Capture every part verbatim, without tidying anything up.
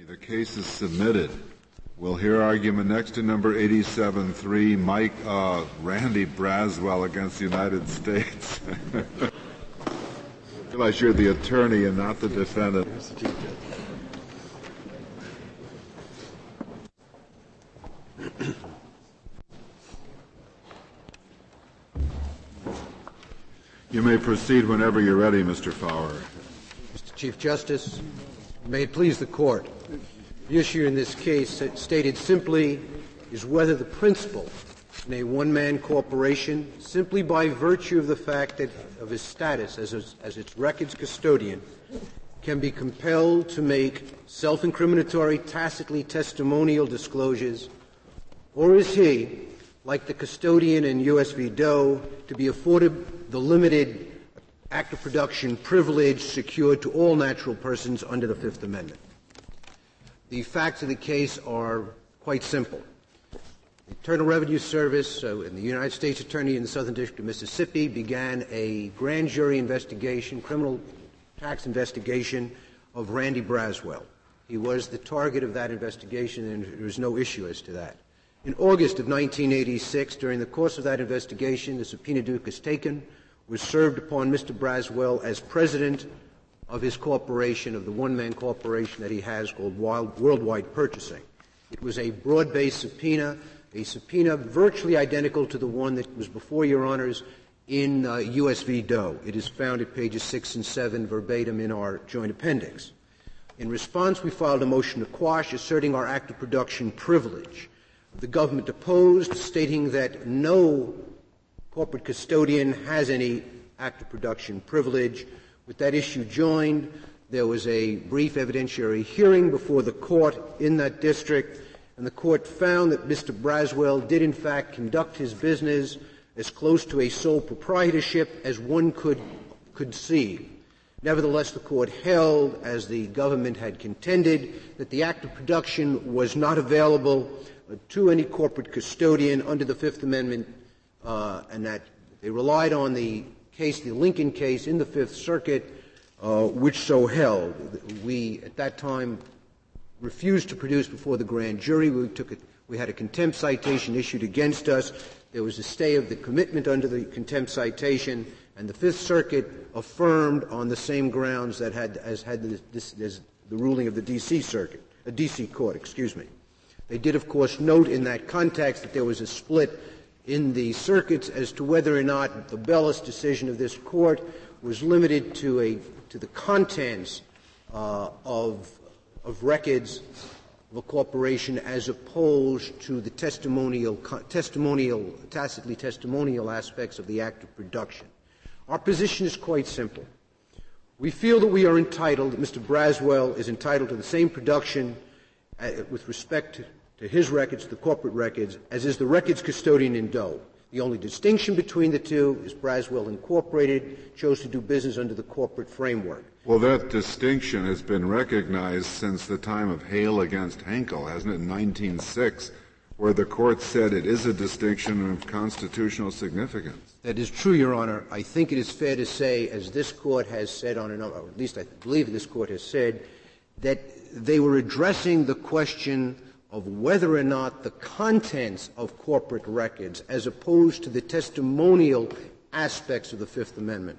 The case is submitted. We'll hear argument next to number eighty-seven three, Mike, uh, Randy Braswell against the United States. I realize you're the attorney and not the defendant. You may proceed whenever you're ready, Mister Fowler. Mister Chief Justice, may it please the Court, the issue in this case, stated simply, is whether the principal in a one-man corporation, simply by virtue of the fact that of his status as, a, as its records custodian, can be compelled to make self-incriminatory, tacitly testimonial disclosures, or is he, like the custodian in U S v. Doe, to be afforded the limited act of production privilege secured to all natural persons under the Fifth Amendment? The facts of the case are quite simple. The Internal Revenue Service uh, and the United States Attorney in the Southern District of Mississippi began a grand jury investigation, criminal tax investigation of Randy Braswell. He was the target of that investigation, and there was no issue as to that. In August of nineteen eighty-six, during the course of that investigation, the subpoena ducus taken was served upon Mister Braswell as president of his corporation, of the one-man corporation that he has called Wild, Worldwide Purchasing. It was a broad-based subpoena, a subpoena virtually identical to the one that was before Your Honors in uh, U S v. Doe. It is found at pages six and seven verbatim in our joint appendix. In response, we filed a motion to quash, asserting our act of production privilege. The government opposed, stating that no corporate custodian has any act of production privilege. With that issue joined, there was a brief evidentiary hearing before the court in that district, and the court found that Mister Braswell did in fact conduct his business as close to a sole proprietorship as one could conceive. Nevertheless, the court held, as the government had contended, that the act of production was not available uh, to any corporate custodian under the Fifth Amendment, uh, and that they relied on the case, the Lincoln case in the Fifth Circuit, uh, which so held. We, at that time, refused to produce before the grand jury. We took a, we had a contempt citation issued against us. There was a stay of the commitment under the contempt citation, and the Fifth Circuit affirmed on the same grounds that had as had the, this, as the ruling of the D C Circuit, a D C court, excuse me. They did, of course, note in that context that there was a split in the circuits as to whether or not the Bellis decision of this court was limited to a to the contents uh, of of records of a corporation as opposed to the testimonial testimonial tacitly testimonial aspects of the act of production. Our position is quite simple. We feel that we are entitled, that Mister Braswell is entitled to the same production uh, with respect to to his records, the corporate records, as is the records custodian in Doe. The only distinction between the two is Braswell Incorporated chose to do business under the corporate framework. Well, that distinction has been recognized since the time of Hale against Henkel, hasn't it, in nineteen oh six, where the court said it is a distinction of constitutional significance. That is true, Your Honor. I think it is fair to say, as this court has said on another, or at least I believe this court has said, that they were addressing the question of whether or not the contents of corporate records, as opposed to the testimonial aspects of the Fifth Amendment,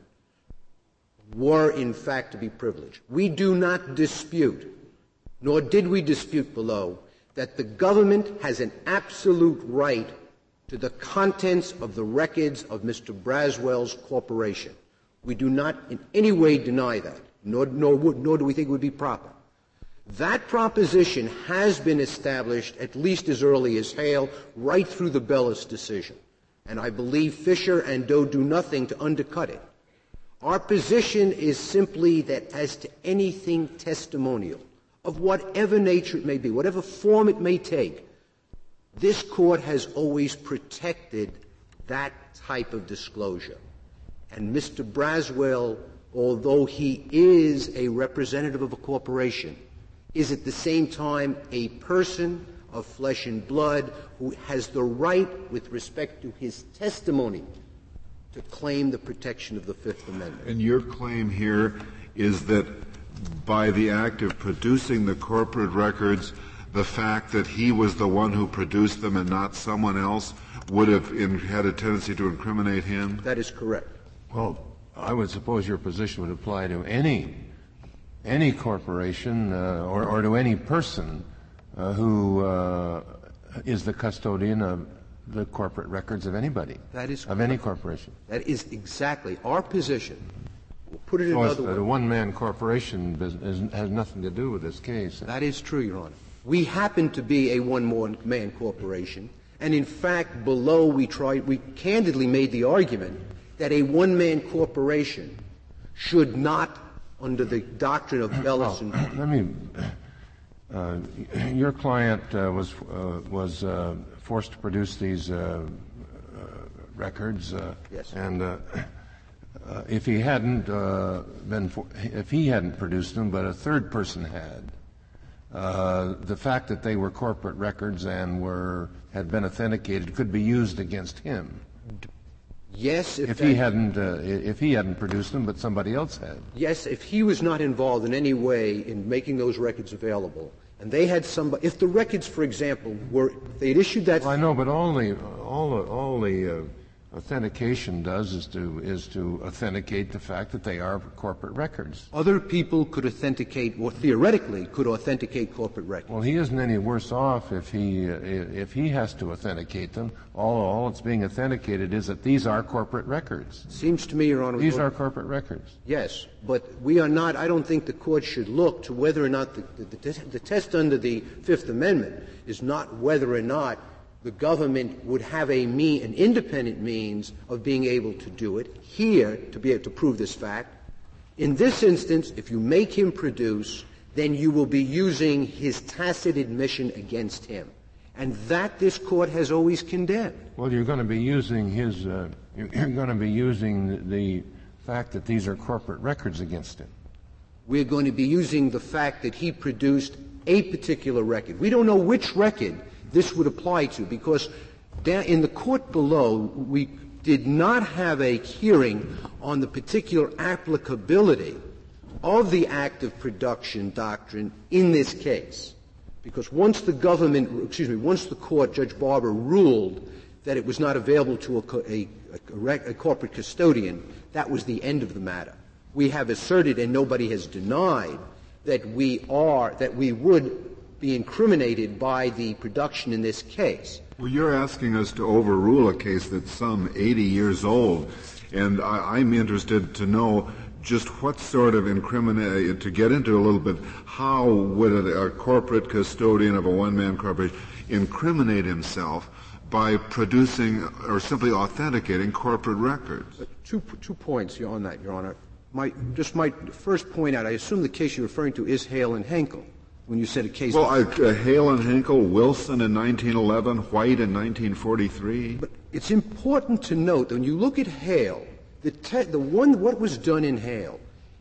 were in fact to be privileged. We do not dispute, nor did we dispute below, that the government has an absolute right to the contents of the records of Mister Braswell's corporation. We do not in any way deny that, nor, nor, would, nor do we think it would be proper. That proposition has been established at least as early as Hale, right through the Bellis decision. And I believe Fisher and Doe do nothing to undercut it. Our position is simply that as to anything testimonial, of whatever nature it may be, whatever form it may take, this court has always protected that type of disclosure. And Mister Braswell, although he is a representative of a corporation, is at the same time a person of flesh and blood who has the right, with respect to his testimony, to claim the protection of the Fifth Amendment. And your claim here is that by the act of producing the corporate records, the fact that he was the one who produced them and not someone else would have in, had a tendency to incriminate him? That is correct. Well, I would suppose your position would apply to any any corporation uh, or, or to any person uh, who uh, is the custodian of the corporate records of anybody. That is of correct. any corporation. That is exactly our position. We'll put it So another way. a one-man corporation business has nothing to do with this case. That is true, Your Honor. We happen to be a one-man corporation, and in fact, below we tried, we candidly made the argument that a one-man corporation should not, under the doctrine of Bellis and Let me. Uh, your client uh, was uh, was uh, forced to produce these uh, uh, records, uh, yes. and uh, uh, if he hadn't uh, been, for, if he hadn't produced them, but a third person had, uh, the fact that they were corporate records and were had been authenticated could be used against him. yes, if, If that, he hadn't, uh, if he hadn't produced them, but somebody else had. yes, if he was not involved in any way in making those records available, and they had somebody, if the records, for example, were they had issued that. Well, I know, but all the all the, all the uh, authentication does is to is to authenticate the fact that they are corporate records. Other people could authenticate, or theoretically could authenticate corporate records. Well, he isn't any worse off if he uh, if he has to authenticate them. All all that's being authenticated is that these are corporate records. Seems to me, Your Honor, These are corporate records. yes, but we are not. I don't think the court should look to whether or not the, the, the, the test under the Fifth Amendment is not whether or not the government would have a mean, an independent means of being able to do it here to be able to prove this fact. In this instance, if you make him produce, then you will be using his tacit admission against him. And that this court has always condemned. Well, you're going to be using his. Uh, you're going to be using the fact that these are corporate records against him. We're going to be using the fact that he produced a particular record. We don't know which record this would apply to, because down in the court below, we did not have a hearing on the particular applicability of the act of production doctrine in this case. Because once the government, excuse me, once the court, Judge Barber, ruled that it was not available to a, a, a, a corporate custodian, that was the end of the matter. We have asserted, and nobody has denied, that we are, that we would be incriminated by the production in this case. Well, you're asking us to overrule a case that's some eighty years old, and I, I'm interested to know just what sort of incriminate, to get into a little bit, how would a, a corporate custodian of a one-man corporation incriminate himself by producing or simply authenticating corporate records? Two, two points here on that, Your Honor. My, just my first point out, I assume the case you're referring to is Hale and Henkel, when you said a case. Well, I, uh, Hale and Henkel, Wilson in nineteen eleven, White in nineteen forty-three. But it's important to note that when you look at Hale, the, te- the one, what was done in Hale,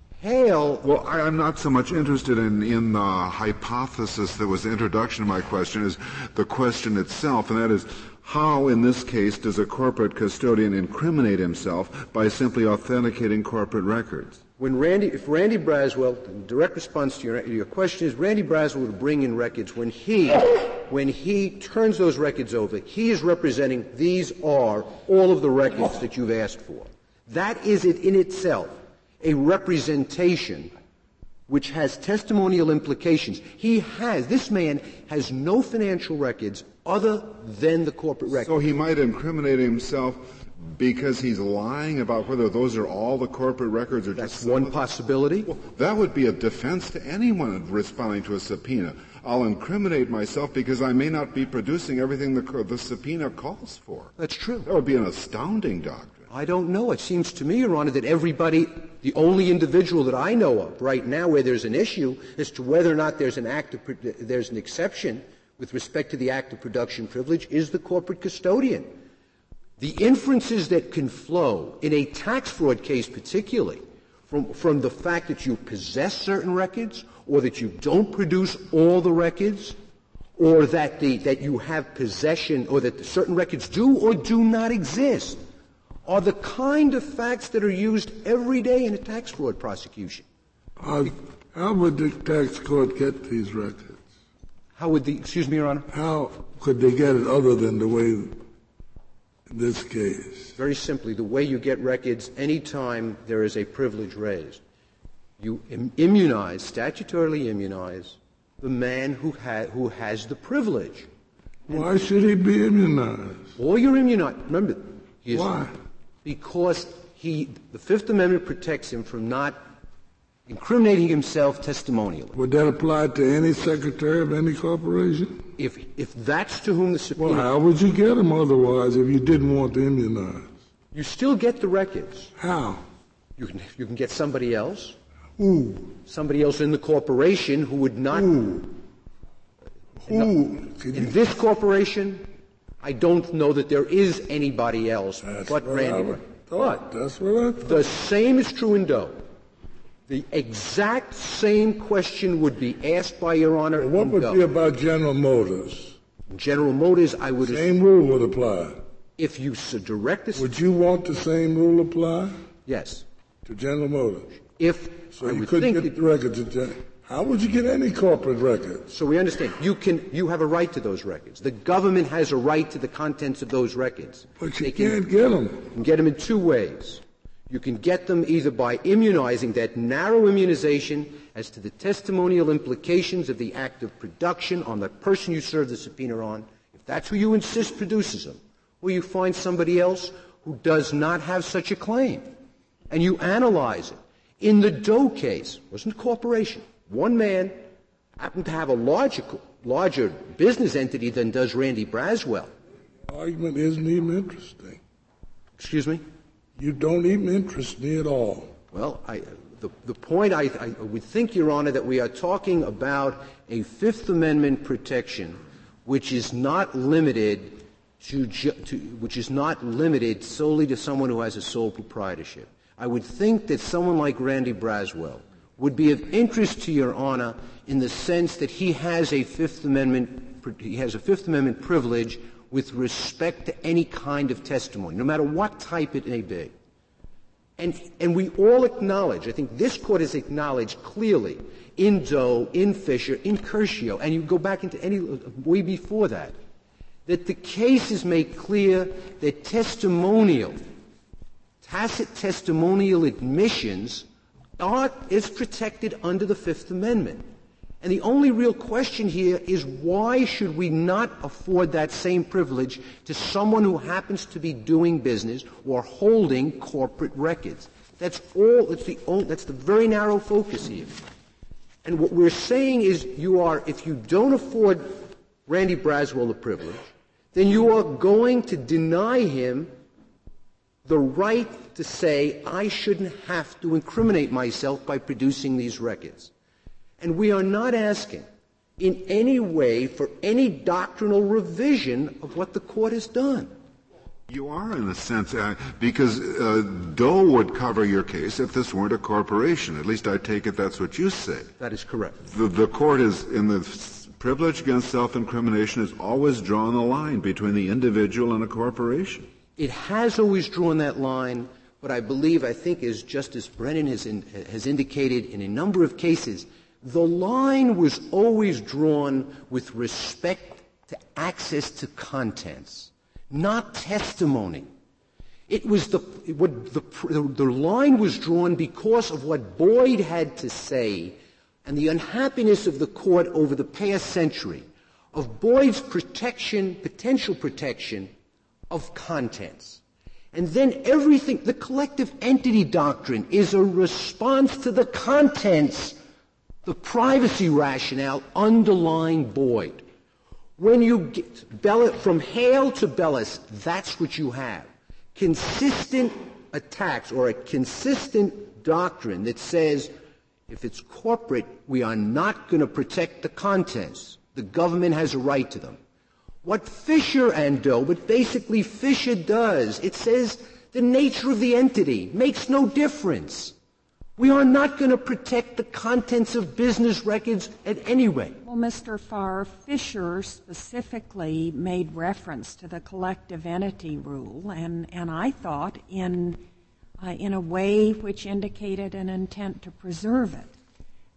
Hale. Well, I, I'm not so much interested in, in the hypothesis that was the introduction of my question as the question itself, and that is, how, in this case, does a corporate custodian incriminate himself by simply authenticating corporate records? When Randy, if Randy Braswell, the direct response to your, your question is, Randy Braswell would bring in records when he, when he turns those records over, he is representing these are all of the records that you've asked for. That is it in itself, a representation which has testimonial implications. He has, this man has no financial records other than the corporate records. So he might incriminate himself because he's lying about whether those are all the corporate records or That's just one possibility. Well, that would be a defense to anyone responding to a subpoena. I'll incriminate myself because I may not be producing everything the, the subpoena calls for. That's true. That would be an astounding doctrine. I don't know. It seems to me, Your Honor, that everybody, the only individual that I know of right now where there's an issue as to whether or not there's an act of, there's an exception with respect to the act of production privilege is the corporate custodian. The inferences that can flow in a tax fraud case particularly from, from the fact that you possess certain records or that you don't produce all the records or that, the, that you have possession or that certain records do or do not exist are the kind of facts that are used every day in a tax fraud prosecution. Uh, How would the tax court get these records? How would the, excuse me, Your Honor? How could they get it other than the way in this case? Very simply, the way you get records anytime there is a privilege raised. You im- immunize, statutorily immunize, the man who, ha- who has the privilege. Why should he be immunized? Or you're immunized. Remember, he is, Why? Because he, the Fifth Amendment protects him from not incriminating himself testimonially. Would that apply to any secretary of any corporation? If, if that's to whom the subpoena... Well, how would you get them otherwise if you didn't want to immunize? You still get the records. How? You can, you can get somebody else. Who? Somebody else in the corporation who would not... Who? Who? In, in this corporation, I don't know that there is anybody else That's but what Randy. I thought. But That's what I thought. the same is true in Doe. The exact same question would be asked by Your Honor What in would Doe. be about General Motors? General Motors, I would... Same rule would apply. If you s- direct this... Would you want the same rule apply Yes. to General Motors? If... So I you would couldn't think get that, the records of General. How would you get any corporate records? so we understand. You can, you have a right to those records. The government has a right to the contents of those records. But you They can't can, get them. You can get them in two ways. You can get them either by immunizing, that narrow immunization as to the testimonial implications of the act of production on the person you serve the subpoena on, if that's who you insist produces them, or you find somebody else who does not have such a claim, and you analyze it. In the Doe case, it wasn't a corporation. One man happened to have a larger, larger business entity than does Randy Braswell. The argument isn't even interesting. Excuse me? You don't even interest me at all. Well, I, the, the point I, I would think, Your Honor, that we are talking about a Fifth Amendment protection which is not limited to, ju- to which is not limited solely to someone who has a sole proprietorship. I would think that someone like Randy Braswell would be of interest to Your Honor in the sense that he has a Fifth Amendment he has a Fifth Amendment privilege with respect to any kind of testimony, no matter what type it may be. And, and we all acknowledge, I think this Court has acknowledged clearly in Doe, in Fisher, in Curcio, and you go back into any way before that, that the cases make clear that testimonial, tacit testimonial admissions are, is protected under the Fifth Amendment. And the only real question here is why should we not afford that same privilege to someone who happens to be doing business or holding corporate records? That's all, that's the, only, that's the very narrow focus here. And what we're saying is you are, if you don't afford Randy Braswell the privilege, then you are going to deny him the right to say, I shouldn't have to incriminate myself by producing these records. And we are not asking in any way for any doctrinal revision of what the Court has done. You are, in a sense, uh, because uh, Doe would cover your case if this weren't a corporation. At least I take it that's what you say. That is correct. The, the Court is, in the privilege against self-incrimination, has always drawn a line between the individual and a corporation. It has always drawn that line, but I believe, I think, as Justice Brennan has, in, has indicated in a number of cases, the line was always drawn with respect to access to contents, not testimony. It was the, what the, the line was drawn because of what Boyd had to say and the unhappiness of the Court over the past century of Boyd's protection, potential protection of contents. And then everything, the collective entity doctrine is a response to the contents, the privacy rationale underlying Boyd. When you get Bell- from Hale to Bellis, that's what you have. Consistent attacks or a consistent doctrine that says if it's corporate, we are not going to protect the contents. The government has a right to them. What Fisher and Doe, but basically Fisher does, it says the nature of the entity makes no difference. We are not going to protect the contents of business records at any rate. Well, Mister Farr, Fisher specifically made reference to the collective entity rule, and, and I thought in, uh, in a way which indicated an intent to preserve it.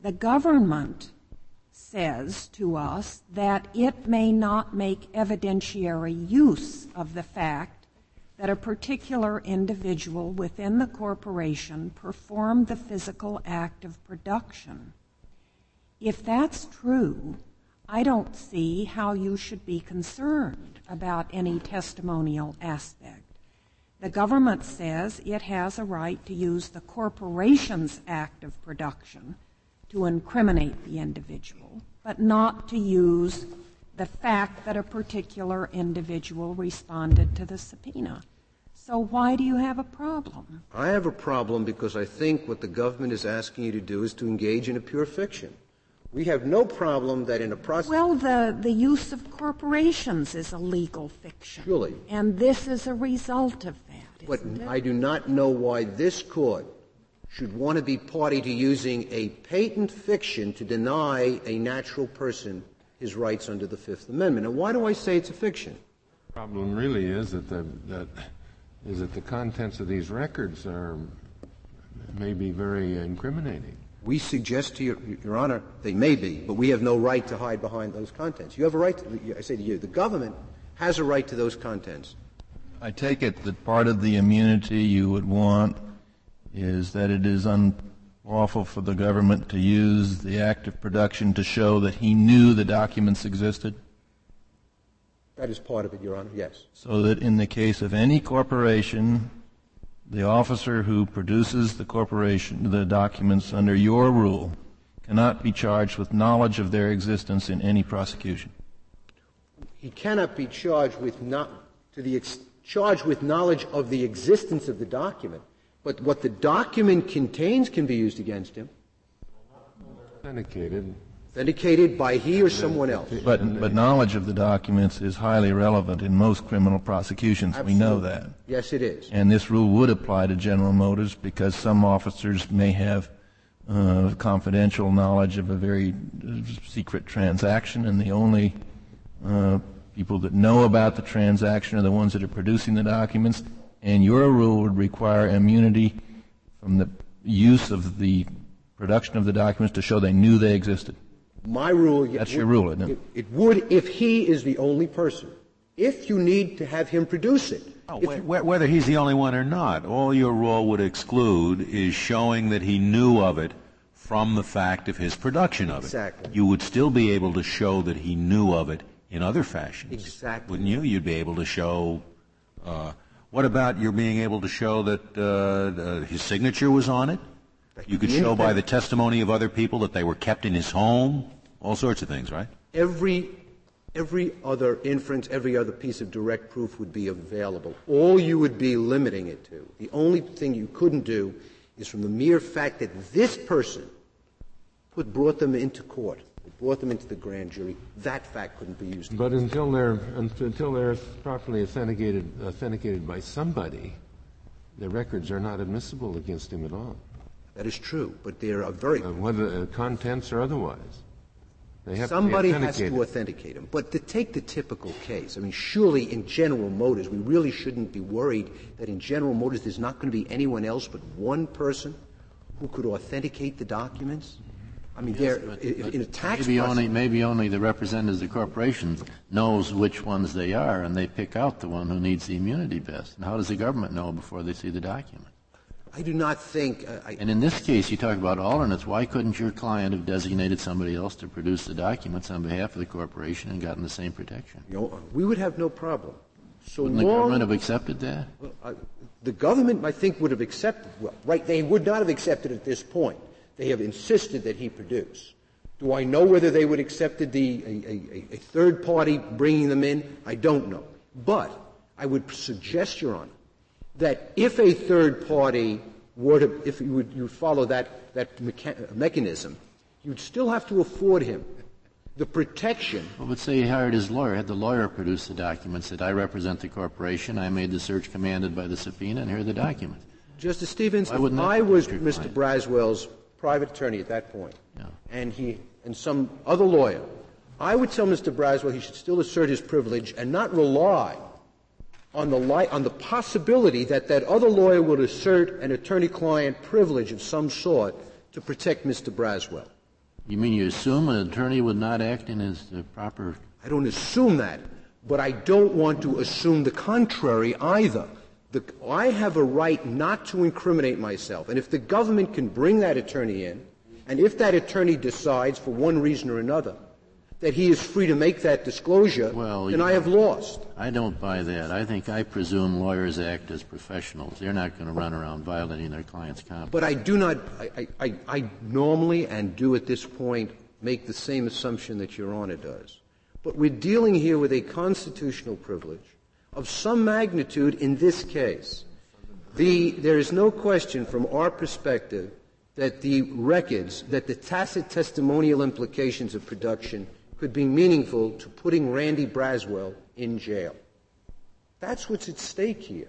the government says to us that it may not make evidentiary use of the fact that a particular individual within the corporation performed the physical act of production. If that's true, I don't see how you should be concerned about any testimonial aspect. The government says it has a right to use the corporation's act of production to incriminate the individual, but not to use the fact that a particular individual responded to the subpoena. So why do you have a problem? I have a problem because I think what the government is asking you to do is to engage in a pure fiction. We have no problem that in a process... Well, the, the use of corporations is a legal fiction. Surely. And this is a result of that, But isn't it? I do not know why this court should want to be party to using a patent fiction to deny a natural person his rights under the Fifth Amendment. And why do I say it's a fiction? The problem really is that the, that, is that the contents of these records are may be very incriminating. We suggest to you, Your Honor, they may be, but we have no right to hide behind those contents. You have a right to, I say to you, the government has a right to those contents. I take it that part of the immunity you would want is that it is unlawful for the government to use the act of production to show that he knew the documents existed? That is part of it, Your Honor, yes. So that in the case of any corporation, the officer who produces the corporation, the documents under your rule, cannot be charged with knowledge of their existence in any prosecution. He cannot be charged with not to the ex, charged with knowledge of the existence of the document, but what the document contains can be used against him. Authenticated. Authenticated by he or someone else. But, but knowledge of the documents is highly relevant in most criminal prosecutions. Absolutely. We know that. Yes, it is. And this rule would apply to General Motors because some officers may have uh, confidential knowledge of a very uh, secret transaction, and the only uh, people that know about the transaction are the ones that are producing the documents. And your rule would require immunity from the use of the production of the documents to show they knew they existed. My rule... That's would, your rule, isn't it? it? It would if he is the only person. If you need to have him produce it. Oh, wh- whether he's the only one or not, all your rule would exclude is showing that he knew of it from the fact of his production of it. Exactly. You would still be able to show that he knew of it in other fashions. Exactly. Wouldn't you? You'd be able to show... Uh, what about your being able to show that uh, uh, his signature was on it? You could show by the testimony of other people that they were kept in his home, all sorts of things, right? Every, every other inference, every other piece of direct proof would be available. All you would be limiting it to, the only thing you couldn't do is from the mere fact that this person put, brought them into court, brought them into the grand jury, that fact couldn't be used. But until they're, until they're properly authenticated, authenticated by somebody, the records are not admissible against him at all. That is true, but there are very... Uh, whether uh, contents or otherwise. They have Somebody to be has to authenticate them. But to take the typical case, I mean, surely in General Motors, we really shouldn't be worried that in General Motors there's not going to be anyone else but one person who could authenticate the documents? I mean, yes, there, but, in, but in a tax maybe process, only maybe only the representatives of the corporations knows which ones they are, and they pick out the one who needs the immunity best. And how does the government know before they see the document? I do not think... Uh, I, and in this case, you talk about alternates. Why couldn't your client have designated somebody else to produce the documents on behalf of the corporation and gotten the same protection? You know, we would have no problem. So Wouldn't the long, government have accepted that? Well, I, the government, I think, would have accepted... Well, right, they would not have accepted at this point. They have insisted that he produce. Do I know whether they would have accepted the, a, a, a third party bringing them in? I don't know. But I would suggest, Your Honor, that if a third party were to, if you would you follow that, that mecha- mechanism, you'd still have to afford him the protection. Well, but say he hired his lawyer, had the lawyer produce the documents, said, I represent the corporation, I made the search commanded by the subpoena, and here are the documents. Justice Stevens, Why if wouldn't that I was protect your Mister client? Braswell's private attorney at that point, Yeah. and he and some other lawyer, I would tell Mister Braswell he should still assert his privilege and not rely on the li- on the possibility that that other lawyer would assert an attorney-client privilege of some sort to protect Mister Braswell. You mean you assume an attorney would not act in his uh, proper... I don't assume that, but I don't want to assume the contrary either. The, I have a right not to incriminate myself, and if the government can bring that attorney in, and if that attorney decides for one reason or another that he is free to make that disclosure, well, then I have lost. I don't buy that. I think I presume lawyers act as professionals. They're not going to run around violating their client's confidence. But I do not, I, I, I normally and do at this point make the same assumption that Your Honor does. But we're dealing here with a constitutional privilege of some magnitude in this case. The, there is no question from our perspective that the records, that the tacit testimonial implications of production could be meaningful to putting Randy Braswell in jail. That's what's at stake here.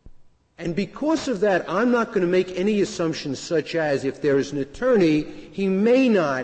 And because of that, I'm not going to make any assumptions such as if there is an attorney, he may not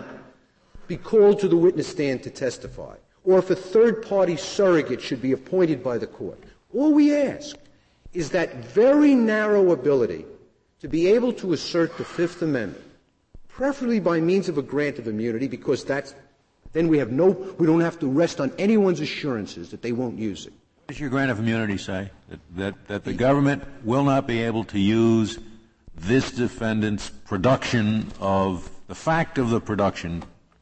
be called to the witness stand to testify, or if a third-party surrogate should be appointed by the court. All we ask is that very narrow ability to be able to assert the Fifth Amendment, preferably by means of a grant of immunity, because that's then we have no, we don't have to rest on anyone's assurances that they won't use it. What does your grant of immunity say? That, that, that the government will not be able to use this defendant's production of the fact of the production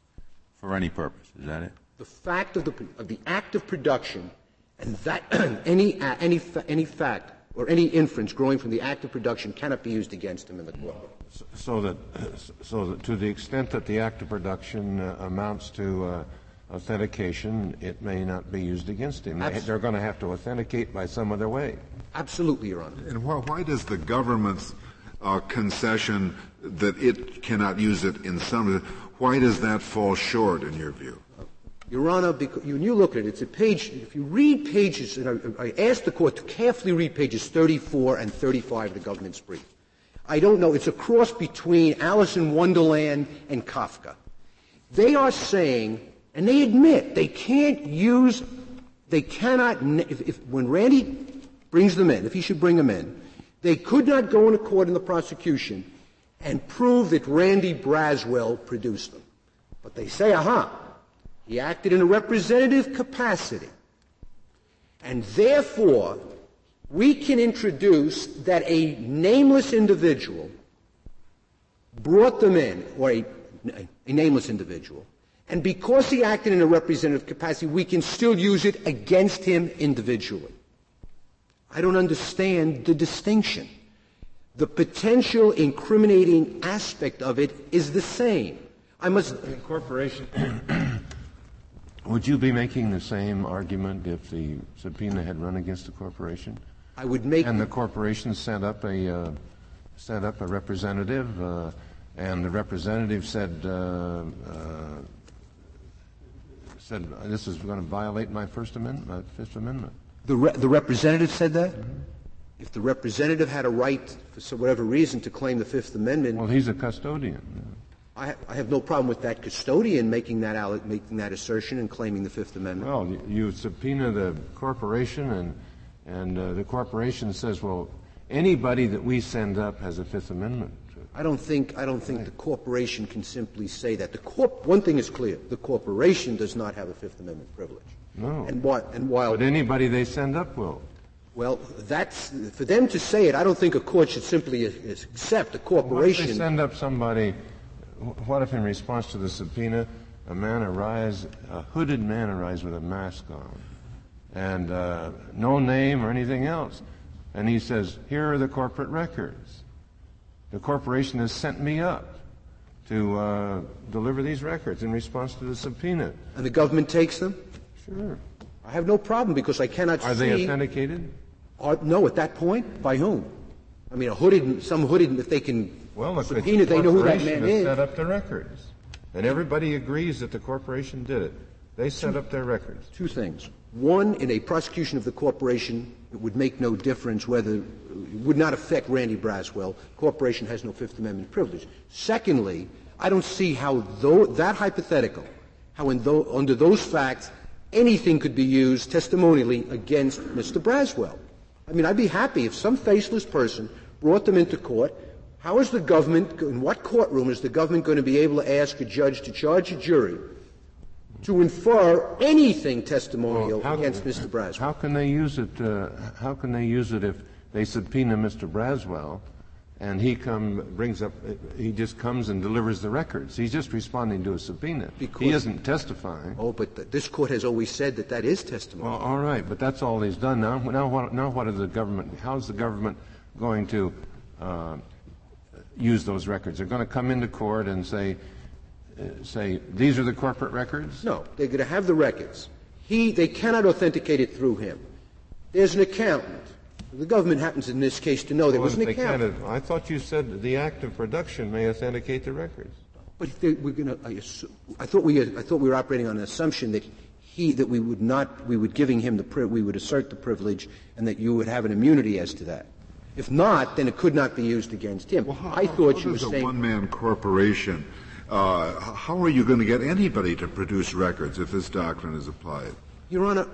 for any purpose. Is that it? The fact of the, of the act of production, and that any, uh, any, fa- any fact or any inference growing from the act of production cannot be used against him in the court. So, so that, so that to the extent that the act of production uh, amounts to uh, authentication, it may not be used against him. Absolutely. They're going to have to authenticate by some other way. Absolutely, Your Honor. And why, why does the government's uh, concession that it cannot use it in some, why does that fall short in your view? Your Honor, because when you look at it, it's a page, if you read pages, and I, I asked the court to carefully read pages thirty-four and thirty-five of the government's brief. I don't know, it's a cross between Alice in Wonderland and Kafka. They are saying, and they admit, they can't use, they cannot, if, if when Randy brings them in, if he should bring them in, they could not go into court in the prosecution and prove that Randy Braswell produced them. But they say, aha, he acted in a representative capacity. And therefore, we can introduce that a nameless individual brought them in, or a, a nameless individual, and because he acted in a representative capacity, we can still use it against him individually. I don't understand the distinction. The potential incriminating aspect of it is the same. I must... The corporation... Would you be making the same argument if the subpoena had run against the corporation? I would make... And the corporation sent up a, uh, sent up a representative, uh, and the representative said, uh, uh, said, this is going to violate my First Amendment, my Fifth Amendment. The, re- the representative said that? Mm-hmm. If the representative had a right, for whatever reason, to claim the Fifth Amendment... Well, he's a custodian. I, ha- I have no problem with that custodian making that, out, making that assertion and claiming the Fifth Amendment. Well, you, you subpoena the corporation, and, and uh, the corporation says, well, anybody that we send up has a Fifth Amendment. I don't think, I don't think right. the corporation can simply say that. The corp- one thing is clear. The corporation does not have a Fifth Amendment privilege. No. And, what, and while... But anybody they send up will. Well, that's, for them to say it, I don't think a court should simply accept a corporation. What if they send up somebody, what if in response to the subpoena, a man arrives, a hooded man arrives with a mask on, and uh, no name or anything else, and he says, here are the corporate records. The corporation has sent me up to uh, deliver these records in response to the subpoena. And the government takes them? Sure. I have no problem because I cannot Are see... they authenticated? Are, no, at that point, by whom? I mean, a hooded, some hooded, if they can well, look, subpoena, they know who that man is. Set up the records, and everybody agrees that the corporation did it. They set two, up their records. Two things. One, in a prosecution of the corporation, it would make no difference whether, it would not affect Randy Braswell. Corporation has no Fifth Amendment privilege. Secondly, I don't see how though, that hypothetical, how in though, under those facts, anything could be used testimonially against Mister Braswell. I mean, I'd be happy if some faceless person brought them into court, How is the government, in what courtroom is the government going to be able to ask a judge to charge a jury to infer anything testimonial Well, how, against Mister Braswell? How can they use it? Uh, how can they use it if they subpoena Mister Braswell, and he come brings up? He just comes and delivers the records. He's just responding to a subpoena. Because, he isn't testifying. Oh, but th- this court has always said that that is testimony. Well, all right, but that's all he's done now. Now what? Now what is the government? How is the government going to uh, use those records? They're going to come into court and say. Uh, say these are the corporate records? No, they're going to have the records. He, they cannot authenticate it through him. There's an accountant. The government happens in this case to know there well, was an they accountant. Can't, I thought you said the act of production may authenticate the records. But they, we're going to. I, I thought we. I thought we were operating on an assumption that he, that we would not, we would giving him the, pri- we would assert the privilege, and that you would have an immunity as to that. If not, then it could not be used against him. Well, how, I thought how you were does a saying. one-man corporation. Uh, how are you going to get anybody to produce records if this doctrine is applied? Your Honor,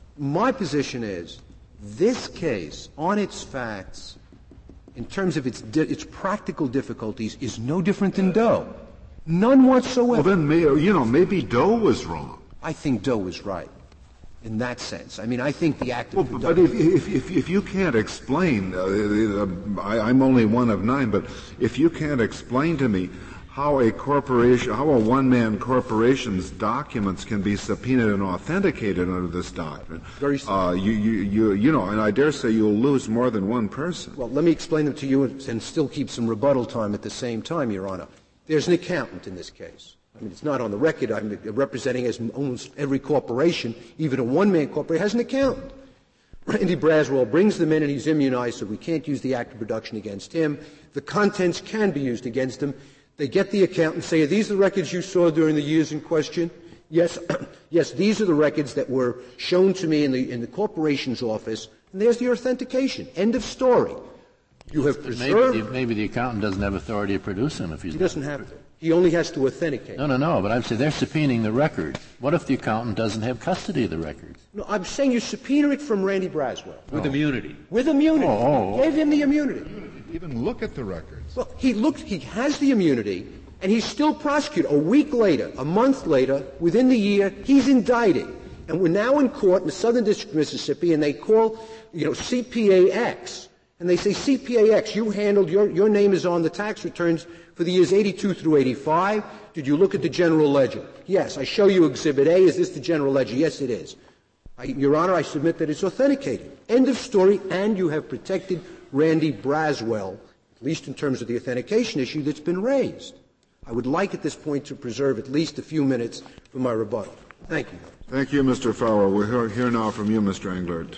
my position is this case, on its facts, in terms of its di- its practical difficulties, is no different than Doe. None whatsoever. Well, then, may, you know, maybe Doe was wrong. I think Doe was right in that sense. I mean, I think the act of Well, but if, if, if, if you can't explain, uh, I, I'm only one of nine, but if you can't explain to me how a corporation, how a one-man corporation's documents can be subpoenaed and authenticated under this doctrine, Very uh, you, you, you, you know, and I dare say you'll lose more than one person. Well, let me explain them to you and still keep some rebuttal time at the same time, Your Honor. There's an accountant in this case. I mean, it's not on the record. I'm representing as almost every corporation, even a one-man corporation, has an accountant. Randy Braswell brings them in and he's immunized, so we can't use the act of production against him. The contents can be used against him. They get the account and say, are these the records you saw during the years in question? Yes, yes, these are the records that were shown to me in the, in the corporation's office, and there's the authentication. End of story. You have preserved... Maybe the, maybe the accountant doesn't have authority to produce them if he's He doesn't have to. He only has to authenticate. No, no, no, but I'm saying they're subpoenaing the records. What if the accountant doesn't have custody of the records? No, I'm saying you subpoena it from Randy Braswell. With immunity. With immunity. Oh, oh, oh. Gave him the immunity. Even look at the records. Well, he looked, he has the immunity, and he's still prosecuted. A week later, a month later, within the year, he's indicted. And we're now in court in the Southern District of Mississippi, and they call, you know, C P A X. And they say, C P A X, you handled, your, your name is on the tax returns for the years eighty-two through eighty-five. Did you look at the general ledger? Yes. I show you Exhibit A. Is this the general ledger? Yes, it is. I, Your Honor, I submit that it's authenticated. End of story, and you have protected Randy Braswell, at least in terms of the authentication issue that's been raised. I would like at this point to preserve at least a few minutes for my rebuttal. Thank you. Thank you, Mister Fowler. We'll hear, hear now from you, Mister Englert.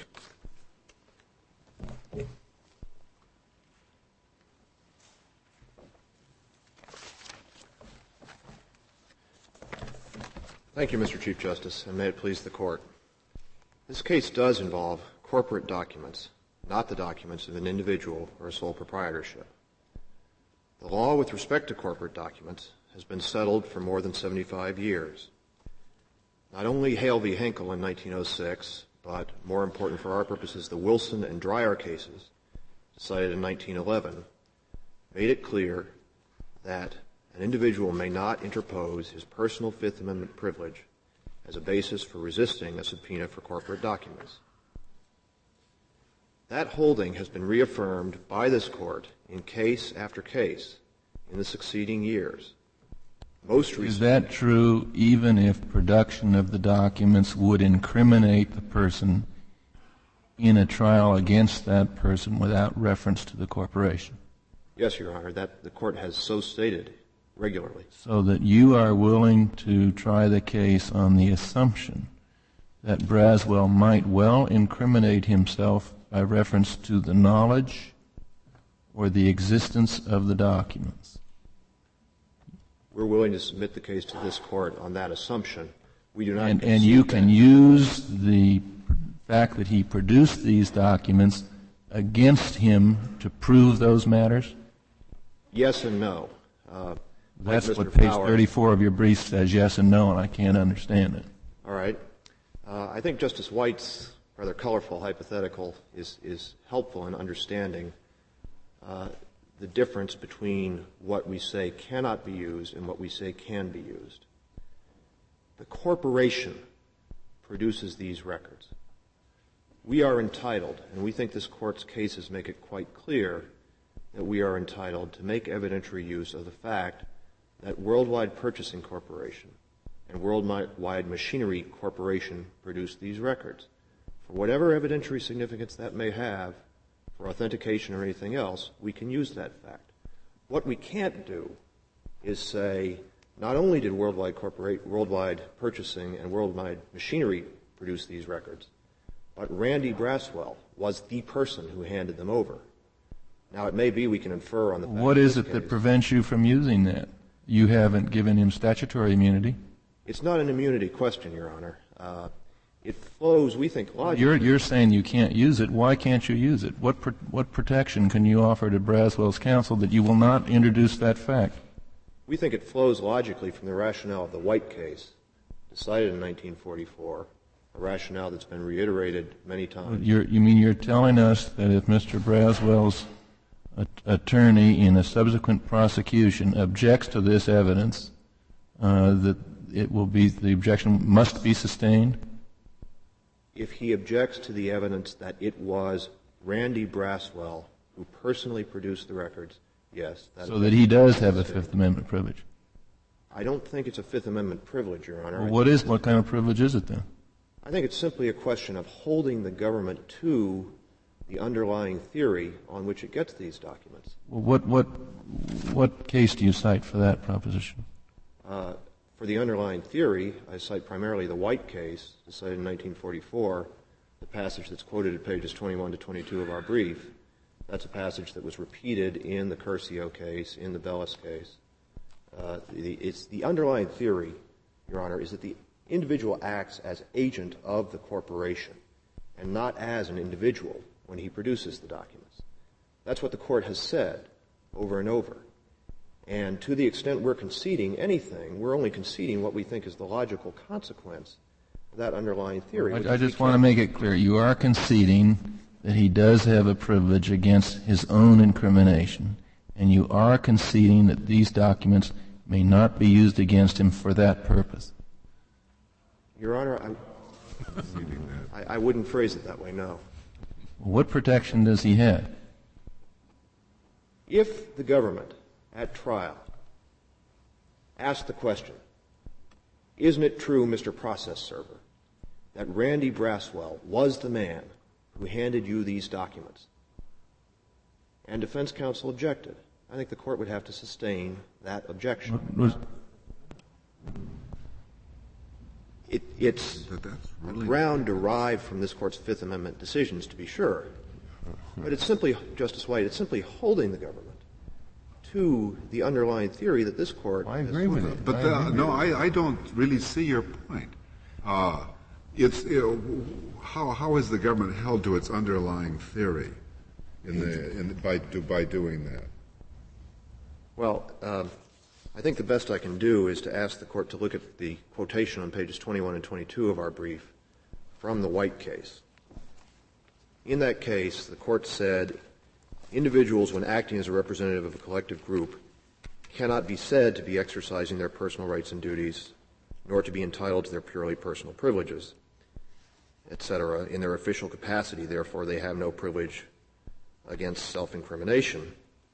Thank you, Mister Chief Justice, and may it please the Court. This case does involve corporate documents, not the documents of an individual or a sole proprietorship. The law with respect to corporate documents has been settled for more than seventy-five years. Not only Hale v. Henkel in nineteen oh six, but more important for our purposes, the Wilson and Dreyer cases, decided in nineteen eleven, made it clear that an individual may not interpose his personal Fifth Amendment privilege as a basis for resisting a subpoena for corporate documents. That holding has been reaffirmed by this Court in case after case in the succeeding years. Most recently, is that true even if production of the documents would incriminate the person in a trial against that person without reference to the corporation? Yes, Your Honor, that the Court has so stated regularly. So that you are willing to try the case on the assumption that Braswell might well incriminate himself by reference to the knowledge or the existence of the documents. We're willing to submit the case to this Court on that assumption. We do not. And, and you can use the fact that he produced these documents against him to prove those matters? Yes and no. Uh, That's like what Mister page Powers. thirty-four of your brief says, yes and no, and I can't understand it. All right. Uh, I think Justice White's rather colorful hypothetical is, is helpful in understanding. Uh, the difference between what we say cannot be used and what we say can be used. The corporation produces these records. We are entitled, and we think this court's cases make it quite clear, that we are entitled to make evidentiary use of the fact that Worldwide Purchasing Corporation and Worldwide Machinery Corporation produced these records. For whatever evidentiary significance that may have, for authentication or anything else, we can use that fact. What we can't do is say, not only did Worldwide, Corporate, Worldwide Purchasing and Worldwide Machinery produce these records, but Randy Braswell was the person who handed them over. Now, it may be we can infer on the fact What is this it case, that prevents you from using that? You haven't given him statutory immunity. It's not an immunity question, Your Honor. Uh, it flows, we think, logically. You're, you're saying you can't use it. Why can't you use it? What, pro- what protection can you offer to Braswell's counsel that you will not introduce that fact? We think it flows logically from the rationale of the White case, decided in nineteen forty-four, a rationale that's been reiterated many times. You're, you mean you're telling us that if Mister Braswell's a- attorney in a subsequent prosecution objects to this evidence, uh, that it will be, the objection must be sustained? If he objects to the evidence that it was Randy Braswell who personally produced the records, yes. That So that he does have a Fifth Amendment privilege. I don't think it's a Fifth Amendment privilege, Your Honor. Well, what is, what kind of privilege is it then? I think it's simply a question of holding the government to the underlying theory on which it gets these documents. Well, what, what, what case do you cite for that proposition? Uh, for the underlying theory, I cite primarily the White case, decided in nineteen forty-four, the passage that's quoted at pages twenty-one to twenty-two of our brief. That's a passage that was repeated in the Curcio case, in the Bellis case. Uh, the, it's the underlying theory, Your Honor, is that the individual acts as agent of the corporation and not as an individual when he produces the documents. That's what the court has said over and over. And to the extent we're conceding anything, we're only conceding what we think is the logical consequence of that underlying theory. I, I just want to make it clear. You are conceding that he does have a privilege against his own incrimination, and you are conceding that these documents may not be used against him for that purpose. Your Honor, I, I, I wouldn't phrase it that way, no. What protection does he have? If the government, at trial, asked the question, isn't it true, Mister Process Server, that Randy Braswell was the man who handed you these documents, and defense counsel objected, I think the court would have to sustain that objection. Was, It, it's a ground derived from this court's Fifth Amendment decisions, to be sure. But it's simply, Justice White, it's simply holding the government to the underlying theory that this court I agree with it. But the, no, I, I don't really see your point. Uh, it's you know, how how is the government held to its underlying theory in the in, by do, by doing that? Well, um, I think the best I can do is to ask the court to look at the quotation on pages twenty-one and twenty-two of our brief from the White case. In that case, the court said, individuals, when acting as a representative of a collective group, cannot be said to be exercising their personal rights and duties, nor to be entitled to their purely personal privileges, et cetera, in their official capacity. Therefore, they have no privilege against self-incrimination.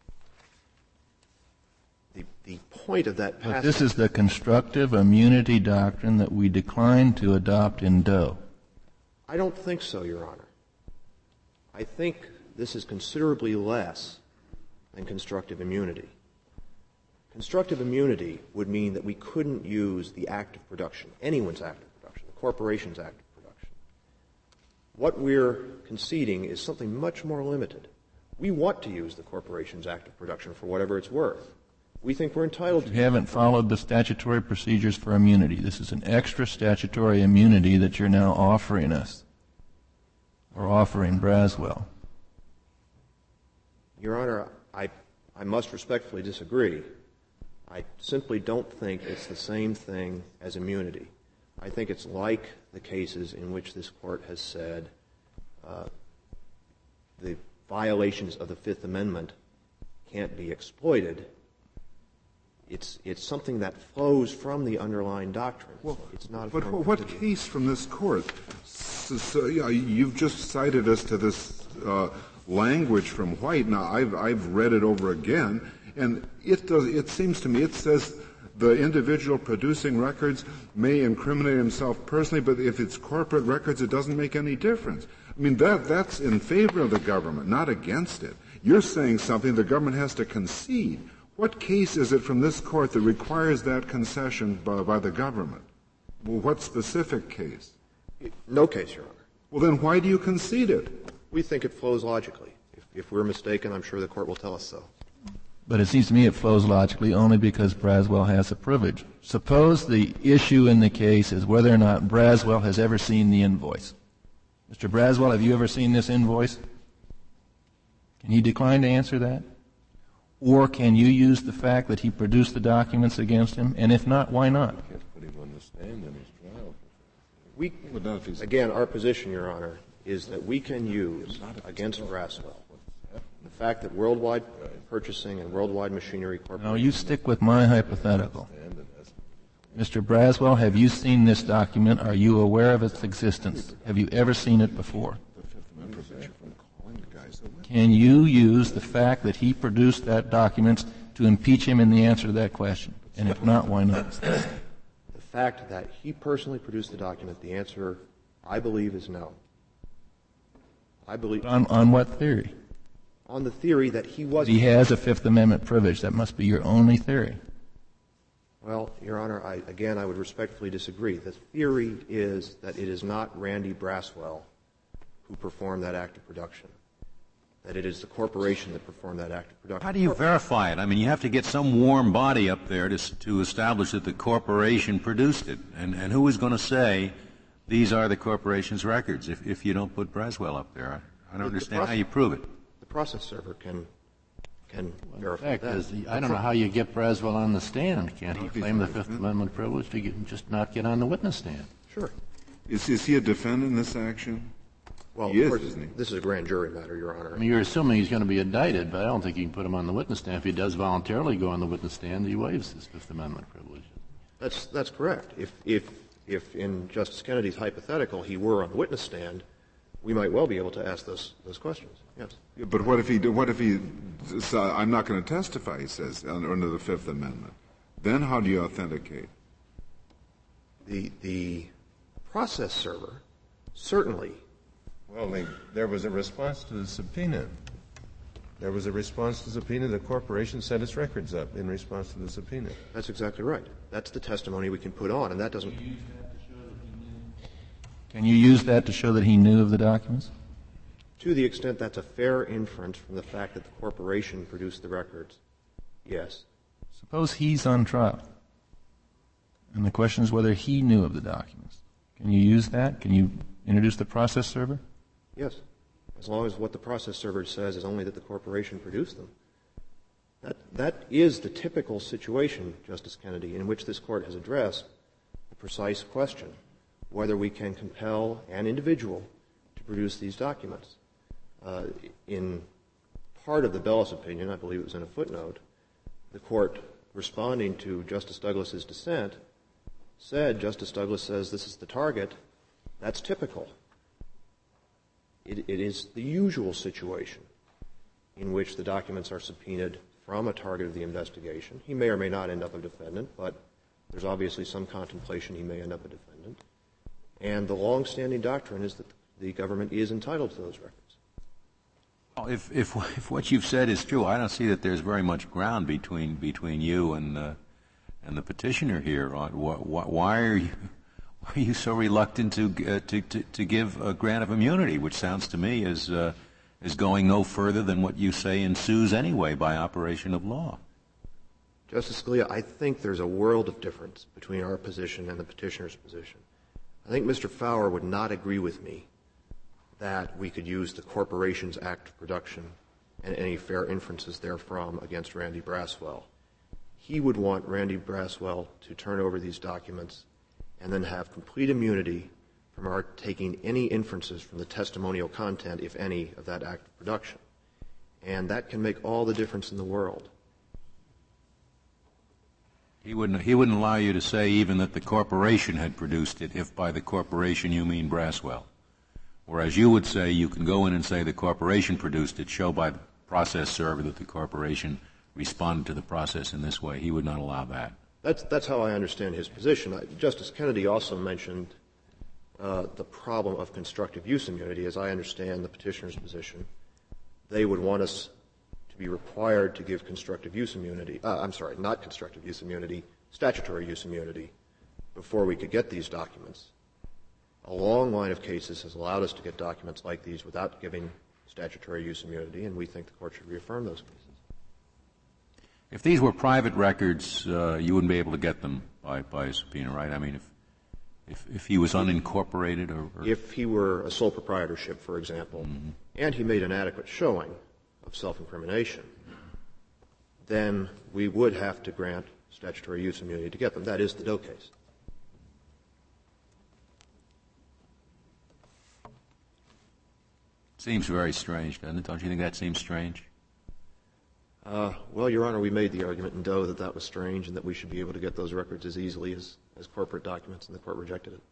The, the point of that passage... But this is the constructive immunity doctrine that we declined to adopt in Doe. I don't think so, Your Honor. I think this is considerably less than constructive immunity. Constructive immunity would mean that we couldn't use the act of production, anyone's act of production, the corporation's act of production. What we're conceding is something much more limited. We want to use the corporation's act of production for whatever it's worth. We think we're entitled to. You haven't followed the statutory procedures for immunity. This is an extra statutory immunity that you're now offering us, or offering Braswell. Your Honor, I, I must respectfully disagree. I simply don't think it's the same thing as immunity. I think it's like the cases in which this Court has said uh, the violations of the Fifth Amendment can't be exploited. It's, it's something that flows from the underlying doctrine. Well, it's not a but form what of case from this court? So, so, yeah, you've just cited us to this uh, language from White. Now, I've, I've read it over again, and it does. It seems to me it says the individual producing records may incriminate himself personally, but if it's corporate records, it doesn't make any difference. I mean, that that's in favor of the government, not against it. You're saying something the government has to concede. What case is it from this court that requires that concession by, by the government? Well, what specific case? No case, Your Honor. Well, then why do you concede it? We think it flows logically. If, if we're mistaken, I'm sure the court will tell us so. But it seems to me it flows logically only because Braswell has a privilege. Suppose the issue in the case is whether or not Braswell has ever seen the invoice. Mister Braswell, have you ever seen this invoice? Can you decline to answer that? Or can you use the fact that he produced the documents against him? And if not, why not? We, again, our position, Your Honor, is that we can use against Braswell the fact that Worldwide Purchasing and Worldwide Machinery Corporation. No, you stick with my hypothetical. Mister Braswell, have you seen this document? Are you aware of its existence? Have you ever seen it before? Can you use the fact that he produced that document to impeach him in the answer to that question? And if not, why not? The fact that he personally produced the document, the answer, I believe, is no. I believe. On, on what theory? On the theory that he was. He has a Fifth Amendment privilege. That must be your only theory. Well, Your Honor, I, again, I would respectfully disagree. The theory is that it is not Randy Braswell who performed that act of production, that it is the corporation that performed that act of production. How do you verify it? I mean, you have to get some warm body up there to, to establish that the corporation produced it. And, and who is going to say these are the corporation's records if, if you don't put Braswell up there? I, I don't understand how you prove it. The process server can can well, verify the fact that. Is the, I don't know how you get Braswell on the stand. Can't he claim the Fifth Amendment privilege to get, just not get on the witness stand? Sure. Is, is he a defendant in this action? Well, he of is, course, isn't he? This is a grand jury matter, Your Honor. I mean, you're assuming he's going to be indicted, but I don't think you can put him on the witness stand. If he does voluntarily go on the witness stand, he waives his Fifth Amendment privilege. That's that's correct. If if if in Justice Kennedy's hypothetical he were on the witness stand, we might well be able to ask those those questions. Yes. Yeah, but what if he? What if he? So I'm not going to testify. He says under the Fifth Amendment. Then how do you authenticate? The the process server certainly. Well, they, there was a response to the subpoena. There was a response to the subpoena. The corporation set its records up in response to the subpoena. That's exactly right. That's the testimony we can put on, and that doesn't. Can you use that to show that he knew of the documents? To the extent that's a fair inference from the fact that the corporation produced the records, yes. Suppose he's on trial, and the question is whether he knew of the documents. Can you use that? Can you introduce the process server? Yes, as long as what the process server says is only that the corporation produced them. That, that is the typical situation, Justice Kennedy, in which this Court has addressed the precise question, whether we can compel an individual to produce these documents. Uh, in part of the Bellis opinion, I believe it was in a footnote, the Court, responding to Justice Douglas's dissent, said, Justice Douglas says this is the target. That's typical. It, it is the usual situation in which the documents are subpoenaed from a target of the investigation. He may or may not end up a defendant, but there's obviously some contemplation he may end up a defendant. And the long-standing doctrine is that the government is entitled to those records. Well, if, if, if what you've said is true, I don't see that there's very much ground between, between you and, uh, and the petitioner here. On wh- wh- why are you, why are you so reluctant to, uh, to, to, to give a grant of immunity, which sounds to me as, uh, is going no further than what you say ensues anyway by operation of law? Justice Scalia, I think there's a world of difference between our position and the petitioner's position. I think Mister Fowler would not agree with me that we could use the Corporations Act of Production and any fair inferences therefrom against Randy Braswell. He would want Randy Braswell to turn over these documents and then have complete immunity from our taking any inferences from the testimonial content, if any, of that act of production. And that can make all the difference in the world. He wouldn't, he wouldn't allow you to say even that the corporation had produced it, if by the corporation you mean Braswell. Whereas you would say you can go in and say the corporation produced it, show by the process server that the corporation responded to the process in this way. He would not allow that. That's, that's how I understand his position. I, Justice Kennedy also mentioned uh, the problem of constructive use immunity. As I understand the petitioner's position, they would want us to be required to give constructive use immunity, uh, I'm sorry, not constructive use immunity, statutory use immunity, before we could get these documents. A long line of cases has allowed us to get documents like these without giving statutory use immunity, and we think the Court should reaffirm those cases. If these were private records, uh, you wouldn't be able to get them by, by a subpoena, right? I mean, if if, if he was unincorporated or, or if he were a sole proprietorship, for example, mm-hmm. and he made an adequate showing of self-incrimination, then we would have to grant statutory use immunity to get them. That is the Doe case. Seems very strange, doesn't it? Don't you think that seems strange? Uh, well, Your Honor, we made the argument in Doe that that was strange and that we should be able to get those records as easily as, as corporate documents, and the Court rejected it.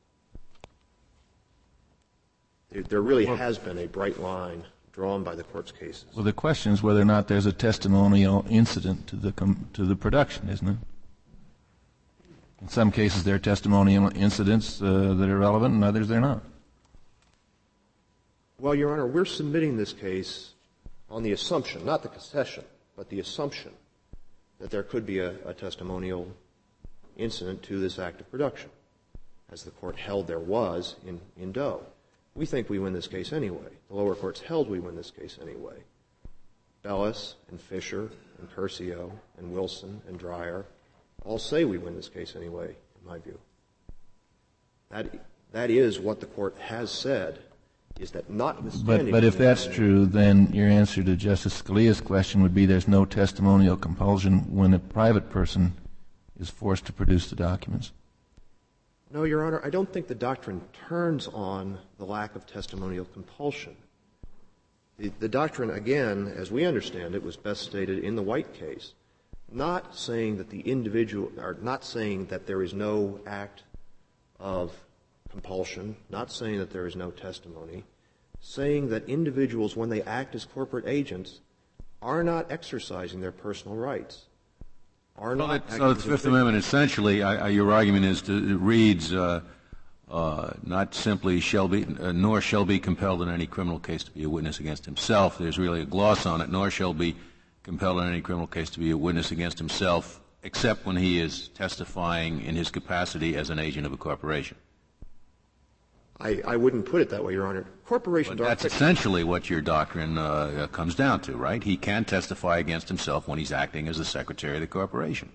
There, there really well, has been a bright line drawn by the Court's cases. Well, the question is whether or not there's a testimonial incident to the com- to the production, isn't it? In some cases, there are testimonial incidents uh, that are relevant, and others they're not. Well, Your Honor, we're submitting this case on the assumption, not the concession, but the assumption that there could be a, a testimonial incident to this act of production, as the Court held there was in, in Doe. We think we win this case anyway. The lower courts held we win this case anyway. Bellis and Fisher and Curcio and Wilson and Dreyer all say we win this case anyway, in my view. That, that is what the Court has said, is that notwithstanding... But, but if that's true, then your answer to Justice Scalia's question would be there's no testimonial compulsion when a private person is forced to produce the documents. No, Your Honor, I don't think the doctrine turns on the lack of testimonial compulsion. The, the doctrine, again, as we understand it, was best stated in the White case, not saying that the individual, or not saying that there is no act of compulsion, not saying that there is no testimony, saying that individuals, when they act as corporate agents, are not exercising their personal rights. Are well, not so the Fifth Amendment, essentially, I, I, your argument is to, it reads, uh, uh, not simply shall be, uh, nor shall be compelled in any criminal case to be a witness against himself. There's really a gloss on it, nor shall be compelled in any criminal case to be a witness against himself, except when he is testifying in his capacity as an agent of a corporation. I, I wouldn't put it that way, Your Honor. Corporations but are... That's essentially what your doctrine uh, comes down to, right? He can testify against himself when he's acting as the secretary of the corporation.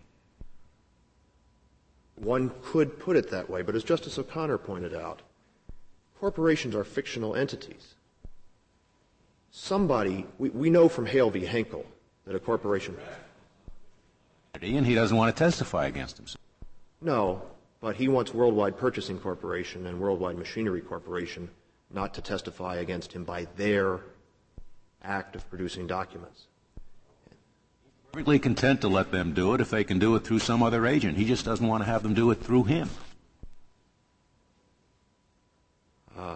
One could put it that way, but as Justice O'Connor pointed out, corporations are fictional entities. Somebody, we, we know from Hale v. Henkel that a corporation... And he doesn't want to testify against himself. No, but he wants Worldwide Purchasing Corporation and Worldwide Machinery Corporation not to testify against him by their act of producing documents. Perfectly content to let them do it if they can do it through some other agent. He just doesn't want to have them do it through him. Uh.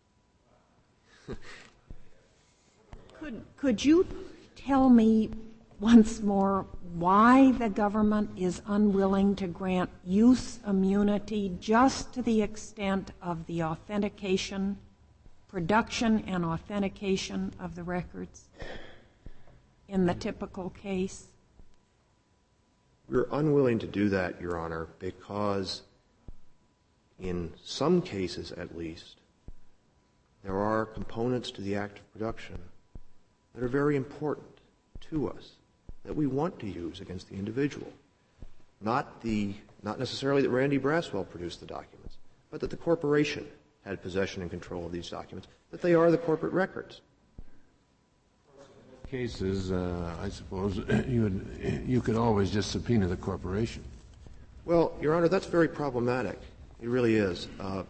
could, could you tell me once more why the government is unwilling to grant use immunity just to the extent of the authentication, production and authentication of the records in the typical case? We're unwilling to do that, Your Honor, because in some cases at least, there are components to the act of production that are very important to us, that we want to use against the individual. Not the, not necessarily that Randy Braswell produced the documents, but that the corporation had possession and control of these documents, that they are the corporate records. Cases, uh, I suppose, you would, you could always just subpoena the corporation. Well, Your Honor, that's very problematic. It really is. Uh,